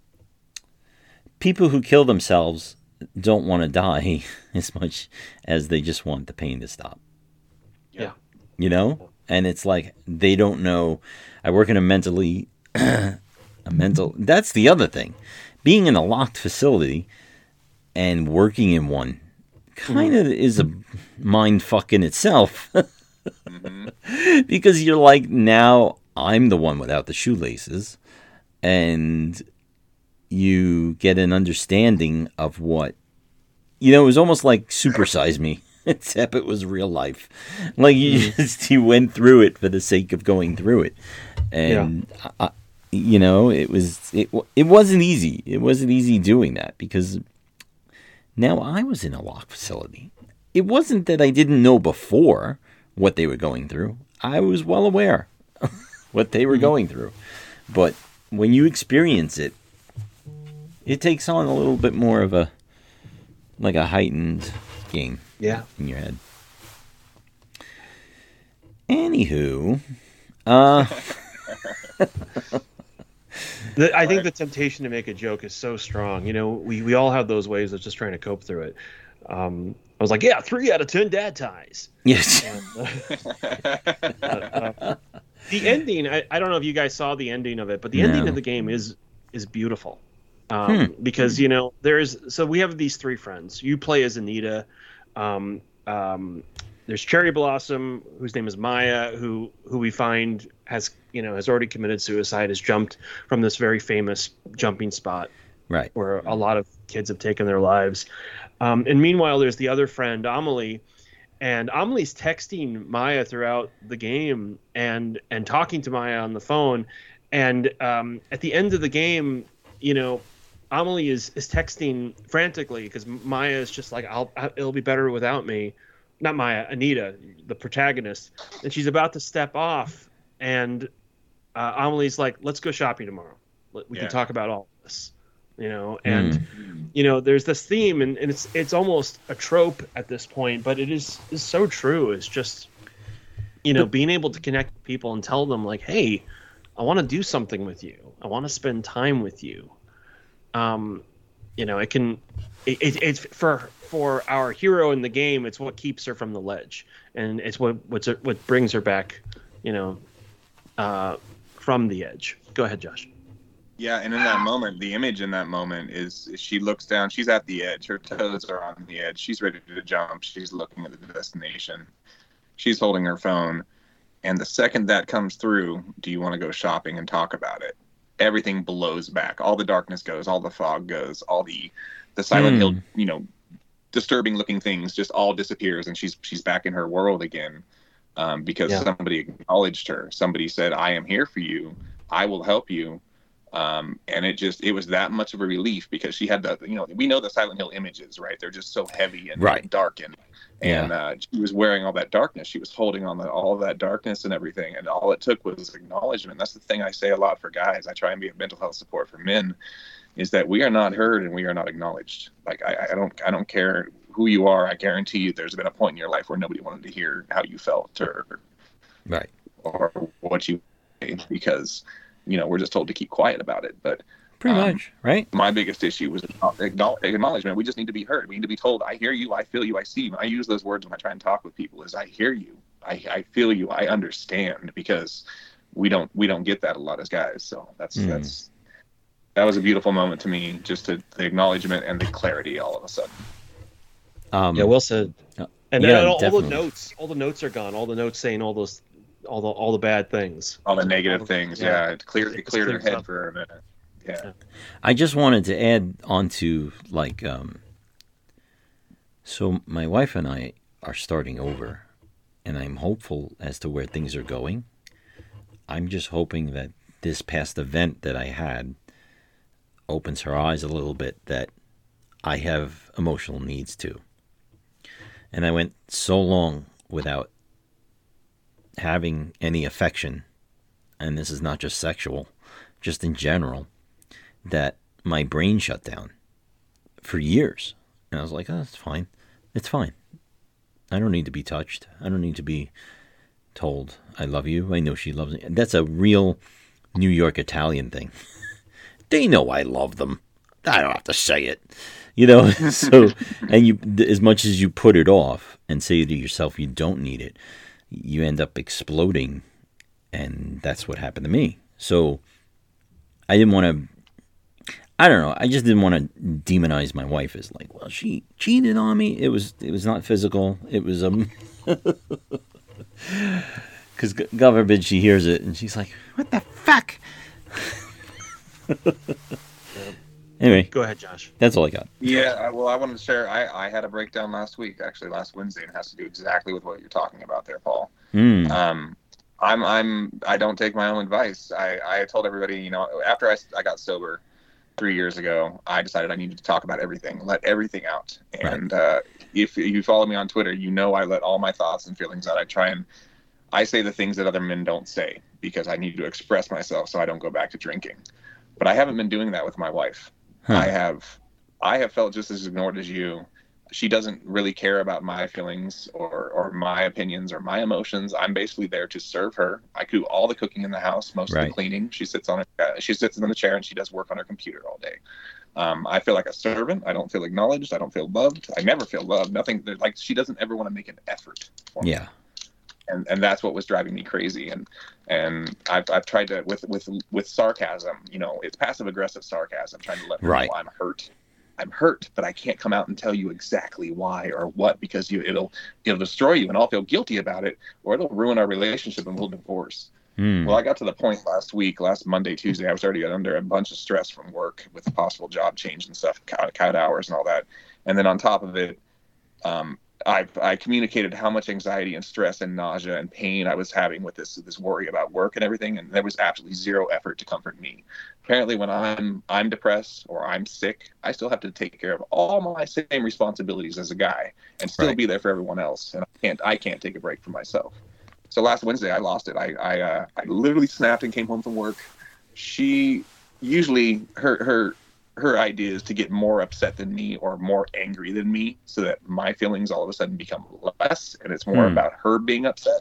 S3: people who kill themselves don't want to die as much as they just want the pain to stop.
S2: Yeah.
S3: You know? And it's like they don't know. I work in a mentally a mental that's the other thing. Being in a locked facility and working in one kind of mm-hmm. is a mind fuck in itself. mm-hmm. Because you're like, now I'm the one without the shoelaces, and you get an understanding of what, you know, it was almost like Super Size Me, except it was real life. Like you just, you went through it for the sake of going through it. And, yeah. I, you know, it was, it, it wasn't easy. It wasn't easy doing that because now I was in a locked facility. It wasn't that I didn't know before what they were going through. I was well aware what they were mm-hmm. going through. But when you experience it, it takes on a little bit more of a, like a heightened game.
S2: Yeah.
S3: In your head. Anywho, uh...
S2: the, I think the temptation to make a joke is so strong. You know, we, we all have those ways of just trying to cope through it. Um, I was like, yeah, three out of ten dad ties.
S3: Yes.
S2: And, uh, uh, uh, the ending, I, I don't know if you guys saw the ending of it, but the
S3: No.
S2: ending of the game is is beautiful. Um, hmm. Because, you know, there's, so we have these three friends. You play as Anita. Um, um, there's Cherry Blossom, whose name is Maya, who, who we find has, you know, has already committed suicide, has jumped from this very famous jumping spot.
S3: Right.
S2: Where a lot of kids have taken their lives. Um, and meanwhile, there's the other friend, Amelie. And Amelie's texting Maya throughout the game and, and talking to Maya on the phone. And um, at the end of the game, you know, Amelie is, is texting frantically because Maya is just like, I'll, it'll be better without me. Not Maya, Anita, the protagonist. And she's about to step off. And uh, Amelie's like, let's go shopping tomorrow. We yeah. can talk about all this, you know? And, mm. you know, there's this theme, and, and it's it's almost a trope at this point, but it is, is so true. It's just, you know, being able to connect with people and tell them, like, hey, I want to do something with you. I want to spend time with you. Um, you know, it can, it, it, it's for, for our hero in the game, it's what keeps her from the ledge, and it's what, what's, what brings her back, you know, uh, from the edge. Go ahead, Josh.
S5: Yeah. And in that moment, the image in that moment is, is she looks down, she's at the edge, her toes are on the edge. She's ready to jump. She's looking at the destination. She's holding her phone. And the second that comes through, do you want to go shopping and talk about it? Everything blows back. All the darkness goes, all the fog goes, all the the Silent mm. Hill, you know, disturbing looking things just all disappears, and she's she's back in her world again. Um, because yeah. somebody acknowledged her. Somebody said, I am here for you. I will help you. Um, and it just, it was that much of a relief because she had the, you know, we know the Silent Hill images, right? They're just so heavy and,
S3: right.
S5: and dark. And, and
S3: yeah.
S5: uh, she was wearing all that darkness. She was holding on to all that darkness and everything. And all it took was acknowledgement. That's the thing I say a lot for guys. I try and be a mental health support for men, is that we are not heard and we are not acknowledged. Like, I, I don't, I don't care who you are. I guarantee you there's been a point in your life where nobody wanted to hear how you felt or,
S3: right.
S5: or what you did, because, you know, we're just told to keep quiet about it. But
S3: pretty
S5: um,
S3: much, right?
S5: My biggest issue was acknowledgement. We just need to be heard. We need to be told, I hear you, I feel you, I see you. I use those words when I try and talk with people, is I hear you, I, I feel you, I understand, because we don't we don't get that a lot as guys. So that's mm. that's that was a beautiful moment to me, just to, the acknowledgement and the clarity all of a sudden.
S3: Um,
S2: yeah, well said. And
S3: yeah,
S2: then all, all the
S3: definitely.
S2: notes, all the notes are gone. All the notes saying all those, all the all the bad things,
S5: all the negative
S2: all the,
S5: things.
S2: Yeah,
S5: yeah, it cleared it cleared her head up for a minute. Yeah. yeah.
S3: I just wanted to add on to like, um, so my wife and I are starting over, and I'm hopeful as to where things are going. I'm just hoping that this past event that I had opens her eyes a little bit that I have emotional needs too. And I went so long without having any affection, and this is not just sexual, just in general, that my brain shut down for years. And I was like, oh, it's fine. It's fine. I don't need to be touched. I don't need to be told I love you. I know she loves me. That's a real New York Italian thing. They know I love them. I don't have to say it. You know, so, and you, as much as you put it off and say to yourself you don't need it, you end up exploding, and that's what happened to me. So I didn't want to, I don't know, I just didn't want to demonize my wife as like, well, she cheated on me. It was, it was not physical. It was, um, because God forbid she hears it and she's like, what the fuck? Anyway,
S2: go ahead, Josh.
S3: That's all I got.
S5: Yeah, well, I wanted to share. I, I had a breakdown last week, actually last Wednesday, and it has to do exactly with what you're talking about there, Paul.
S3: Mm.
S5: Um, I'm I'm I don't take my own advice. I, I told everybody, you know, after I, I got sober three years ago, I decided I needed to talk about everything, let everything out. And right. uh, if you follow me on Twitter, you know I let all my thoughts and feelings out. I try and I say the things that other men don't say because I need to express myself so I don't go back to drinking. But I haven't been doing that with my wife. Huh. I have, I have felt just as ignored as you. She doesn't really care about my feelings or, or my opinions or my emotions. I'm basically there to serve her. I do all the cooking in the house, most right. of the cleaning. She sits on a, uh, she sits in the chair and she does work on her computer all day. Um, I feel like a servant. I don't feel acknowledged. I don't feel loved. I never feel loved. Nothing. Like she doesn't ever want to make an effort for me.
S3: Yeah.
S5: And and that's what was driving me crazy. And and I've I've tried to with with with sarcasm. You know, it's passive aggressive sarcasm. Trying to let her
S3: right.
S5: know I'm hurt. I'm hurt, but I can't come out and tell you exactly why or what because you it'll it'll destroy you and I'll feel guilty about it or it'll ruin our relationship and we'll divorce. Mm. Well, I got to the point last week, last Monday, Tuesday, I was already under a bunch of stress from work with a possible job change and stuff, cut hours and all that. And then on top of it, um, I I communicated how much anxiety and stress and nausea and pain I was having with this this worry about work and everything, and there was absolutely zero effort to comfort me. Apparently, when I'm I'm depressed or I'm sick, I still have to take care of all my same responsibilities as a guy and still right. be there for everyone else, and I can't I can't take a break for myself. So last Wednesday, I lost it. I I, uh, I literally snapped and came home from work. She usually her her. her idea is to get more upset than me or more angry than me so that my feelings all of a sudden become less and it's more hmm. about her being upset.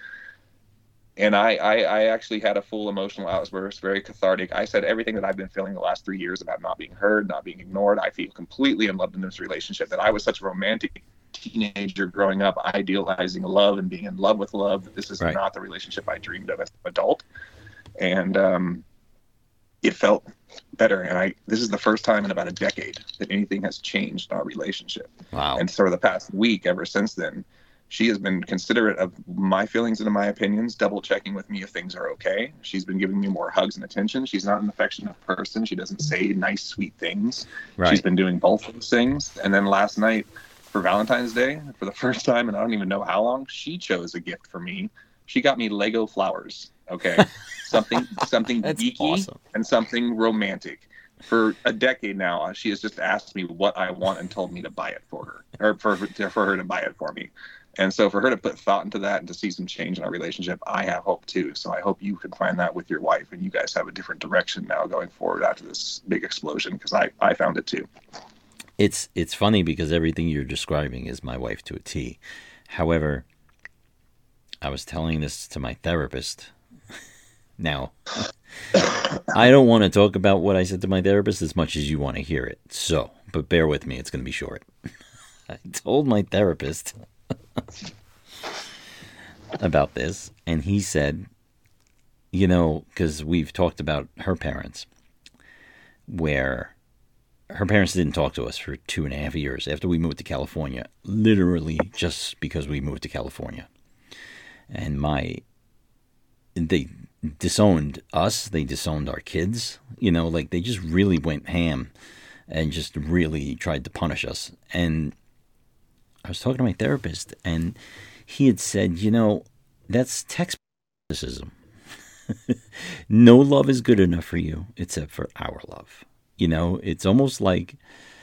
S5: And I, I, I actually had a full emotional outburst, very cathartic. I said everything that I've been feeling the last three years about not being heard, not being ignored. I feel completely in love in this relationship, that I was such a romantic teenager growing up, idealizing love and being in love with love. That this is right. not the relationship I dreamed of as an adult. And, um, it felt better. And I, this is the first time in about a decade that anything has changed in our relationship.
S3: Wow.
S5: And so the past week, ever since then, she has been considerate of my feelings and my opinions, double checking with me if things are okay. She's been giving me more hugs and attention. She's not an affectionate person. She doesn't say nice, sweet things. Right. She's been doing both of those things. And then last night for Valentine's Day, for the first time, and I don't even know how long, she chose a gift for me. She got me Lego flowers. Okay. Something, something geeky awesome. And something romantic. For a decade now, she has just asked me what I want and told me to buy it for her, or for for her to buy it for me. And so for her to put thought into that and to see some change in our relationship, I have hope too. So I hope you can find that with your wife and you guys have a different direction now going forward after this big explosion, because I, I found it too.
S3: It's it's funny because everything you're describing is my wife to a T. However, I was telling this to my therapist. Now, I don't want to talk about what I said to my therapist as much as you want to hear it. So, but bear with me. It's going to be short. I told my therapist about this, and he said, you know, because we've talked about her parents. where her parents didn't talk to us for two and a half years after we moved to California, literally just because we moved to California. And my, they disowned us, they disowned our kids, you know, like they just really went ham and just really tried to punish us. And I was talking to my therapist, and he had said, you know, that's textbook criticism. No love is good enough for you except for our love. You know, it's almost like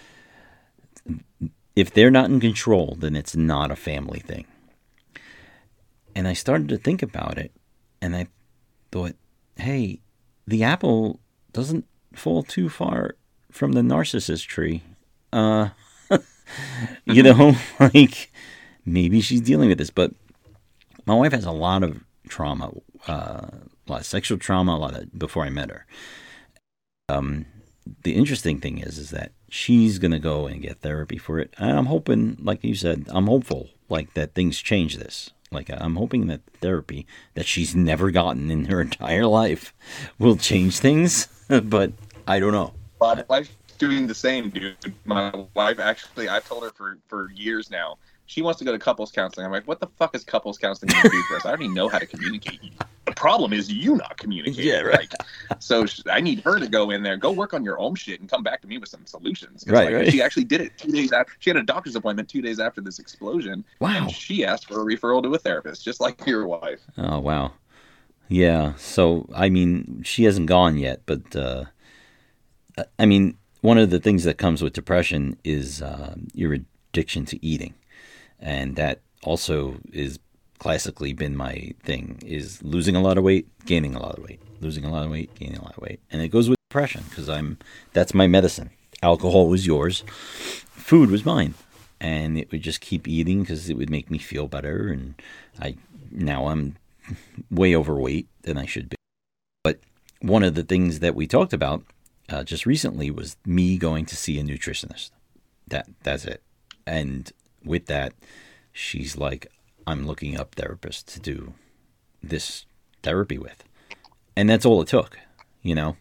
S3: if they're not in control, then it's not a family thing. And I started to think about it, and I thought, hey, the apple doesn't fall too far from the narcissist tree. Uh, you know, like maybe she's dealing with this, but my wife has a lot of trauma, uh, a lot of sexual trauma, a lot of before I met her. Um, the interesting thing is, is that she's gonna go and get therapy for it, and I'm hoping, like you said, I'm hopeful, like that things change this. Like I'm hoping that therapy that she's never gotten in her entire life will change things, but I don't know.
S5: My wife's doing the same, dude. My wife actually, I've told her for, for years now, she wants to go to couples counseling. I'm like, what the fuck is couples counseling going to do for us? I already know how to communicate. The problem is you not communicating.
S3: Yeah, right.
S5: Like, so I need her to go in there, go work on your own shit, and come back to me with some solutions.
S3: Right,
S5: like,
S3: right.
S5: She actually did it two days after. She had a doctor's appointment two days after this explosion.
S3: Wow.
S5: And she asked for a referral to a therapist, just like your wife.
S3: Oh, wow. Yeah. So, I mean, she hasn't gone yet, but, uh, I mean, one of the things that comes with depression is uh, your addiction to eating. And that also is classically been my thing, is losing a lot of weight, gaining a lot of weight, losing a lot of weight, gaining a lot of weight. And it goes with depression because I'm, that's my medicine. Alcohol was yours. Food was mine. And it would just keep eating because it would make me feel better. And I, now I'm way overweight than I should be. But one of the things that we talked about uh, just recently was me going to see a nutritionist. That, that's it. And with that, she's like, I'm looking up therapists to do this therapy with. And that's all it took, you know?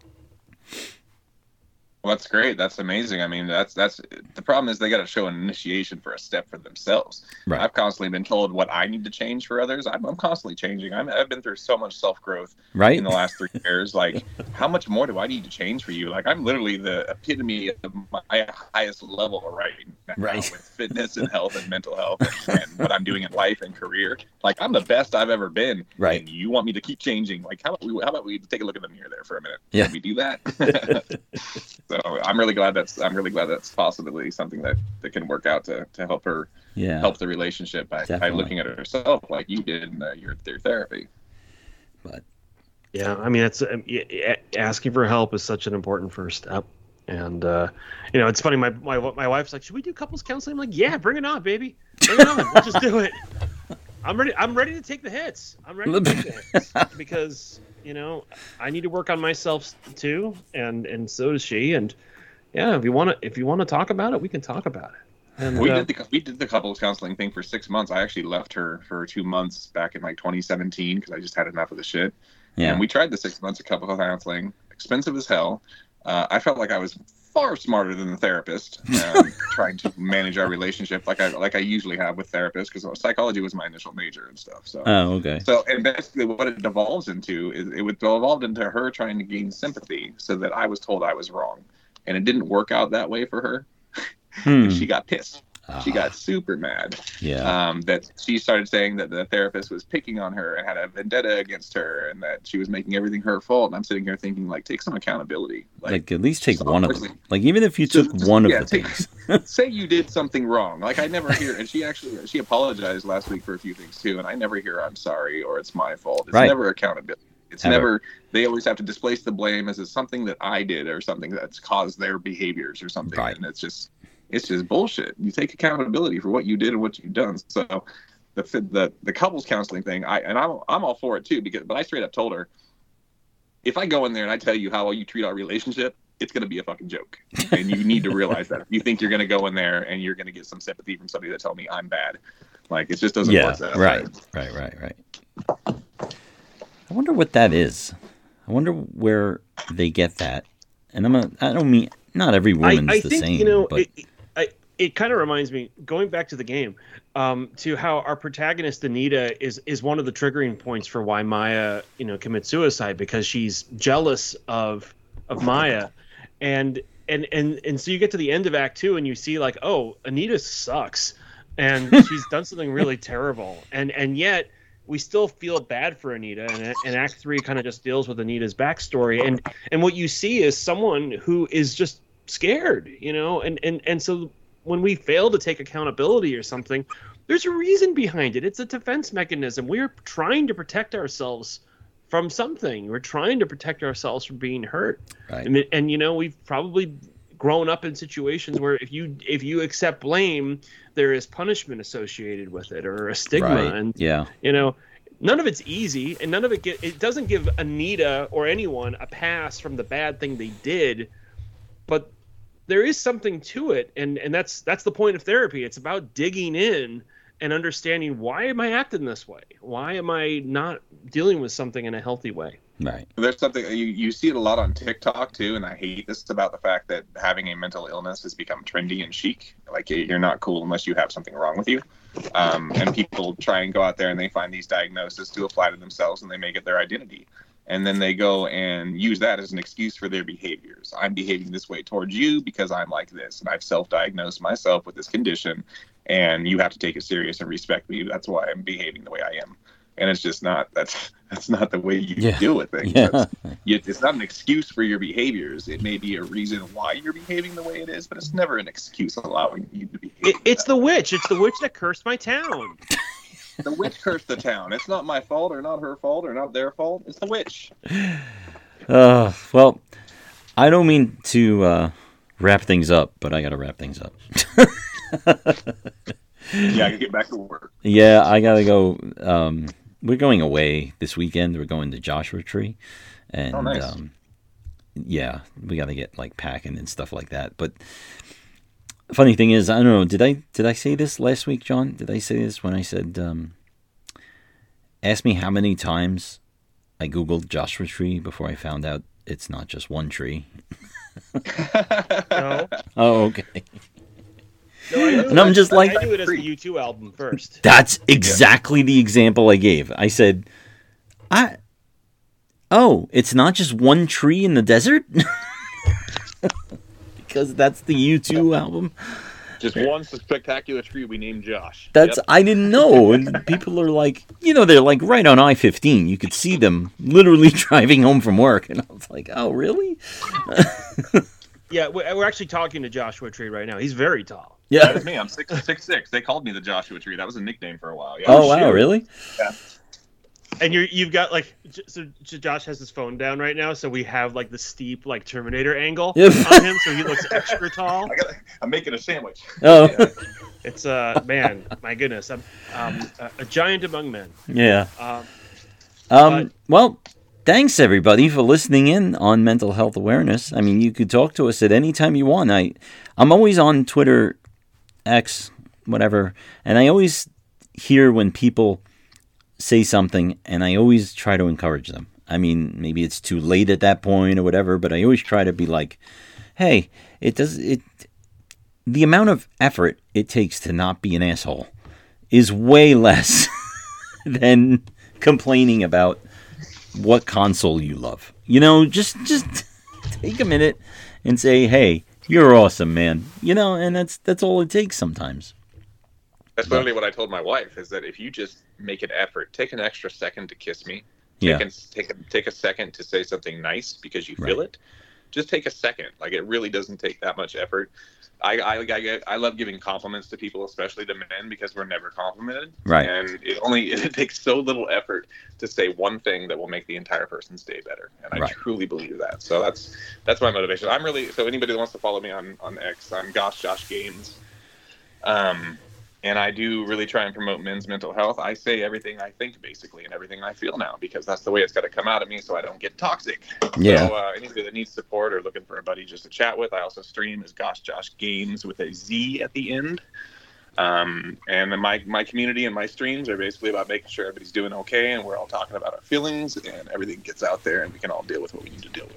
S5: Well, that's great. That's amazing. I mean, that's that's the problem is they got to show an initiation for a step for themselves.
S3: Right.
S5: I've constantly been told what I need to change for others. I'm, I'm constantly changing. I'm, I've been through so much self-growth
S3: Right.
S5: in the last three years. Like, how much more do I need to change for you? Like, I'm literally the epitome of my highest level right now
S3: Right.
S5: with fitness and health and mental health and, and what I'm doing in life and career. Like, I'm the best I've ever been.
S3: Right.
S5: And you want me to keep changing? Like, how about we how about we take a look at the mirror there for a minute?
S3: Yeah.
S5: Can we do that? So I'm really glad that's I'm really glad that's possibly something that, that can work out to, to help her
S3: Yeah.
S5: help the relationship by, by
S3: Definitely.
S5: looking at herself like you did in uh, your their therapy.
S3: But
S2: Yeah, I mean, it's um, y- y- asking for help is such an important first step. And uh, you know, it's funny. My my my wife's like, "Should we do couples counseling?" I'm like, "Yeah, bring it on, baby. Bring it on. We'll just do it. I'm ready. I'm ready to take the hits. I'm ready to take the hits because you know I need to work on myself too, and and so does she. And yeah, if you want to if you want to talk about it, we can talk about it. And
S5: We
S2: uh,
S5: did the we did the couples counseling thing for six months. I actually left her for two months back in like twenty seventeen because I just had enough of the shit.
S3: yeah.
S5: And we tried the six months of couple counseling, expensive as hell. Uh, I felt like I was far smarter than the therapist, um, trying to manage our relationship like I like I usually have with therapists because psychology was my initial major and stuff. So,
S3: Oh, okay.
S5: so and basically what it devolves into is it would devolve into her trying to gain sympathy so that I was told I was wrong, and it didn't work out that way for her.
S3: Hmm.
S5: She got pissed. She
S3: Ah,
S5: got super mad.
S3: yeah.
S5: Um, that she started saying that the therapist was picking on her and had a vendetta against her, and that she was making everything her fault. And I'm sitting here thinking, like, take some accountability.
S3: Like, at least take
S5: stop
S3: one of
S5: pushing.
S3: them. Like, even if you
S5: So
S3: took
S5: just-
S3: one of
S5: yeah,
S3: the
S5: take-
S3: things.
S5: Say you did something wrong. Like, I never hear, and she actually she apologized last week for a few things too, and I never hear I'm sorry or it's my fault. It's
S3: Right.
S5: never accountability. It's
S3: Ever.
S5: never. They always have to displace the blame as it's something that I did or something that's caused their behaviors or something,
S3: Right.
S5: and it's just. It's just bullshit. You take accountability for what you did and what you've done. So the the the couples counseling thing, I and I'm I'm all for it too because but I straight up told her, if I go in there and I tell you how you treat our relationship, it's going to be a fucking joke. And you need to realize that. You think you're going to go in there and you're going to get some sympathy from somebody that tell me I'm bad. Like it just doesn't
S3: Yeah,
S5: work that
S3: right,
S5: way.
S3: right, right, right. I wonder what that is. I wonder where they get that. And I'm a, I don't mean not every woman's
S2: I, I
S3: the
S2: think,
S3: same.
S2: You know,
S3: but...
S2: it, I, it kind of reminds me, going back to the game, um, to how our protagonist Anita is is one of the triggering points for why Maya, you know, commits suicide, because she's jealous of of Maya, and and and and so you get to the end of Act Two and you see like, oh, Anita sucks, and she's done something really terrible, and and yet we still feel bad for Anita, and, and Act Three kind of just deals with Anita's backstory, and and what you see is someone who is just scared, you know, and and and so when we fail to take accountability or something, there's a reason behind it. It's a defense mechanism. We're trying to protect ourselves from something. We're trying to protect ourselves from being hurt.
S3: Right.
S2: And, and you know, we've probably grown up in situations where if you if you accept blame, there is punishment associated with it, or a stigma.
S3: Right.
S2: And
S3: yeah,
S2: you know, none of it's easy, and none of it get, it doesn't give Anita or anyone a pass from the bad thing they did, but there is something to it, and and that's that's the point of therapy. It's about digging in and understanding, why am I acting this way? Why am I not dealing with something in a healthy way?
S3: Right.
S5: There's something you, you see it a lot on TikTok too, and I hate this about the fact that having a mental illness has become trendy and chic. Like, you're not cool unless you have something wrong with you. Um, and people try and go out there and they find these diagnoses to apply to themselves, and they make it their identity. And then they go and use that as an excuse for their behaviors. I'm behaving this way towards you because I'm like this, and I've self-diagnosed myself with this condition, and you have to take it serious and respect me. That's why I'm behaving the way I am. And it's just not, that's that's not the way you
S3: yeah.
S5: deal with things.
S3: Yeah.
S5: That's, you, it's not an excuse for your behaviors. It may be a reason why you're behaving the way it is, but it's never an excuse allowing you to behave.
S2: It, it's the witch. It's the witch that cursed my town.
S5: The witch cursed the town. It's not my fault, or not her fault, or not their fault. It's the witch.
S3: Uh, well, I don't mean to uh, wrap things up, but I got to wrap things up.
S5: Yeah, I can get back to work.
S3: Yeah, I got to go. Um, we're going away this weekend. We're going to Joshua Tree. And,
S5: oh, nice.
S3: um, yeah, we got to get like packing and stuff like that. But funny thing is, I don't know, did I did I say this last week, John? Did I say this when I said, um, ask me how many times I Googled Joshua Tree before I found out it's not just one tree?
S2: No.
S3: Oh, okay.
S2: No, I knew
S3: And I'm
S2: it-
S3: just like-
S2: I knew it as the U two album first.
S3: That's exactly the example I gave. I said, I, oh, it's not just one tree in the desert? Because that's the U two album.
S6: Just one spectacular tree we named Josh.
S3: That's
S6: Yep.
S3: I didn't know. And people are like, you know, they're like right on I fifteen. You could see them literally driving home from work. And I was like, oh, really?
S2: Yeah, we're we're actually talking to Joshua Tree right now. He's very tall.
S5: That
S3: Yeah.
S5: was me. I'm six six six. They called me the Joshua Tree. That was a nickname for a while. Yeah.
S3: Oh, wow, really?
S5: Yeah.
S2: And you're you've got like j- so j- Josh has his phone down right now, so we have like the steep like Terminator angle
S3: Yep.
S2: on him, so he looks extra tall.
S5: I gotta, I'm making a sandwich.
S3: Oh,
S2: It's uh man, my goodness, I'm um, a, a giant among men.
S3: yeah.
S2: Um,
S3: Um, well, thanks everybody for listening in on Mental Health Awareness. I mean, you could talk to us at any time you want. I, I'm always on Twitter, X, whatever, and I always hear when people say something, and I always try to encourage them. I mean, maybe it's too late at that point or whatever, but I always try to be like, hey, it does it. The amount of effort it takes to not be an asshole is way less than complaining about what console you love. You know, just just take a minute and say, hey, you're awesome, man. You know, and that's that's all it takes sometimes.
S6: That's literally what I told my wife, is that if you just make an effort, take an extra second to kiss me,
S3: Yeah.
S6: take, a, take, a, take a second to say something nice because you feel
S3: Right.
S6: it, just take a second. Like, it really doesn't take that much effort. I, I, I, I love giving compliments to people, especially to men, because we're never complimented.
S3: Right.
S6: And it only it takes so little effort to say one thing that will make the entire person's day better. And I
S3: Right.
S6: truly believe that. So that's that's my motivation. I'm really, so anybody that wants to follow me on, on X, I'm Gosh Josh Games. Um, and I do really try and promote men's mental health. I say everything I think, basically, and everything I feel now, because that's the way it's got to come out of me so I don't get toxic.
S3: Yeah.
S6: So uh, anybody that needs support or looking for a buddy just to chat with, I also stream as Gosh Josh Games with a Z at the end. Um, and then my, my community and my streams are basically about making sure everybody's doing okay, and we're all talking about our feelings, and everything gets out there, and we can all deal with what we need to deal with. So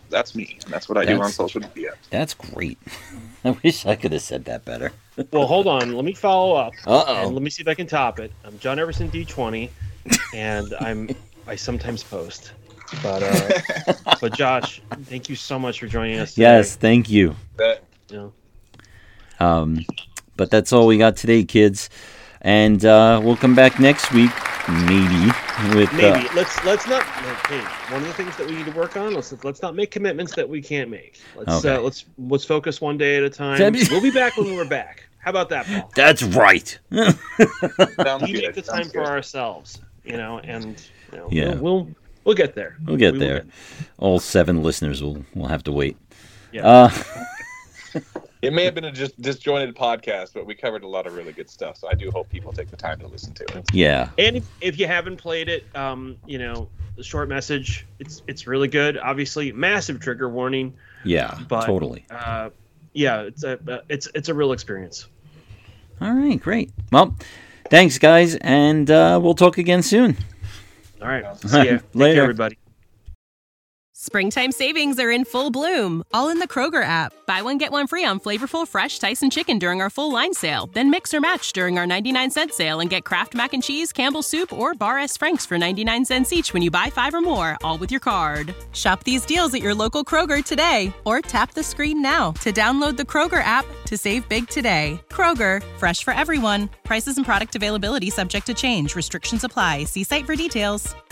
S6: that's me. And that's what I
S3: That's-
S6: do on social media.
S3: That's great. I wish I could have said that better.
S2: Well, hold on. Let me follow up.
S3: Uh-oh.
S2: And let me see if I can top it. I'm John Everson D twenty, and I'm I sometimes post. But uh, but Josh, thank you so much for joining us today.
S3: Yes, thank you.
S6: But
S2: You know,
S3: Um, but that's all we got today, kids. And uh, we'll come back next week, maybe. With
S2: maybe
S3: uh,
S2: let's let's not. Hey, one of the things that we need to work on. Let's let's not make commitments that we can't make. Let's
S3: Okay.
S2: uh, let's let's focus one day at a time.
S3: That'd be-
S2: We'll be back when we're back. How about that, Paul?
S3: That's right.
S6: sounds
S2: We
S6: good.
S2: make the time
S6: Sounds
S2: for
S6: good.
S2: ourselves, you know, and you know,
S3: Yeah.
S2: we'll, we'll we'll get there.
S3: We'll get
S2: We will
S3: there. All seven listeners will will have to wait.
S2: Yeah.
S3: Uh,
S6: It may have been a just disjointed podcast, but we covered a lot of really good stuff. So I do hope people take the time to listen to it.
S3: yeah.
S2: And if, if you haven't played it, um, you know, the short message, it's it's really good. Obviously, massive trigger warning,
S3: Yeah.
S2: but
S3: Totally.
S2: Uh, yeah, it's a uh, it's it's a real experience.
S3: All right. Great. Well, thanks, guys, and uh, we'll talk again soon.
S2: All right, see ya. Take
S3: Later.
S2: care, everybody.
S1: Springtime savings are in full bloom, all in the Kroger app. Buy one, get one free on flavorful fresh Tyson chicken during our full line sale. Then mix or match during our ninety-nine cent sale and get Kraft Mac and Cheese, Campbell's Soup, or Bar S. Frank's for ninety-nine cents each when you buy five or more, all with your card. Shop these deals at your local Kroger today, or tap the screen now to download the Kroger app to save big today. Kroger, fresh for everyone. Prices and product availability subject to change. Restrictions apply. See site for details.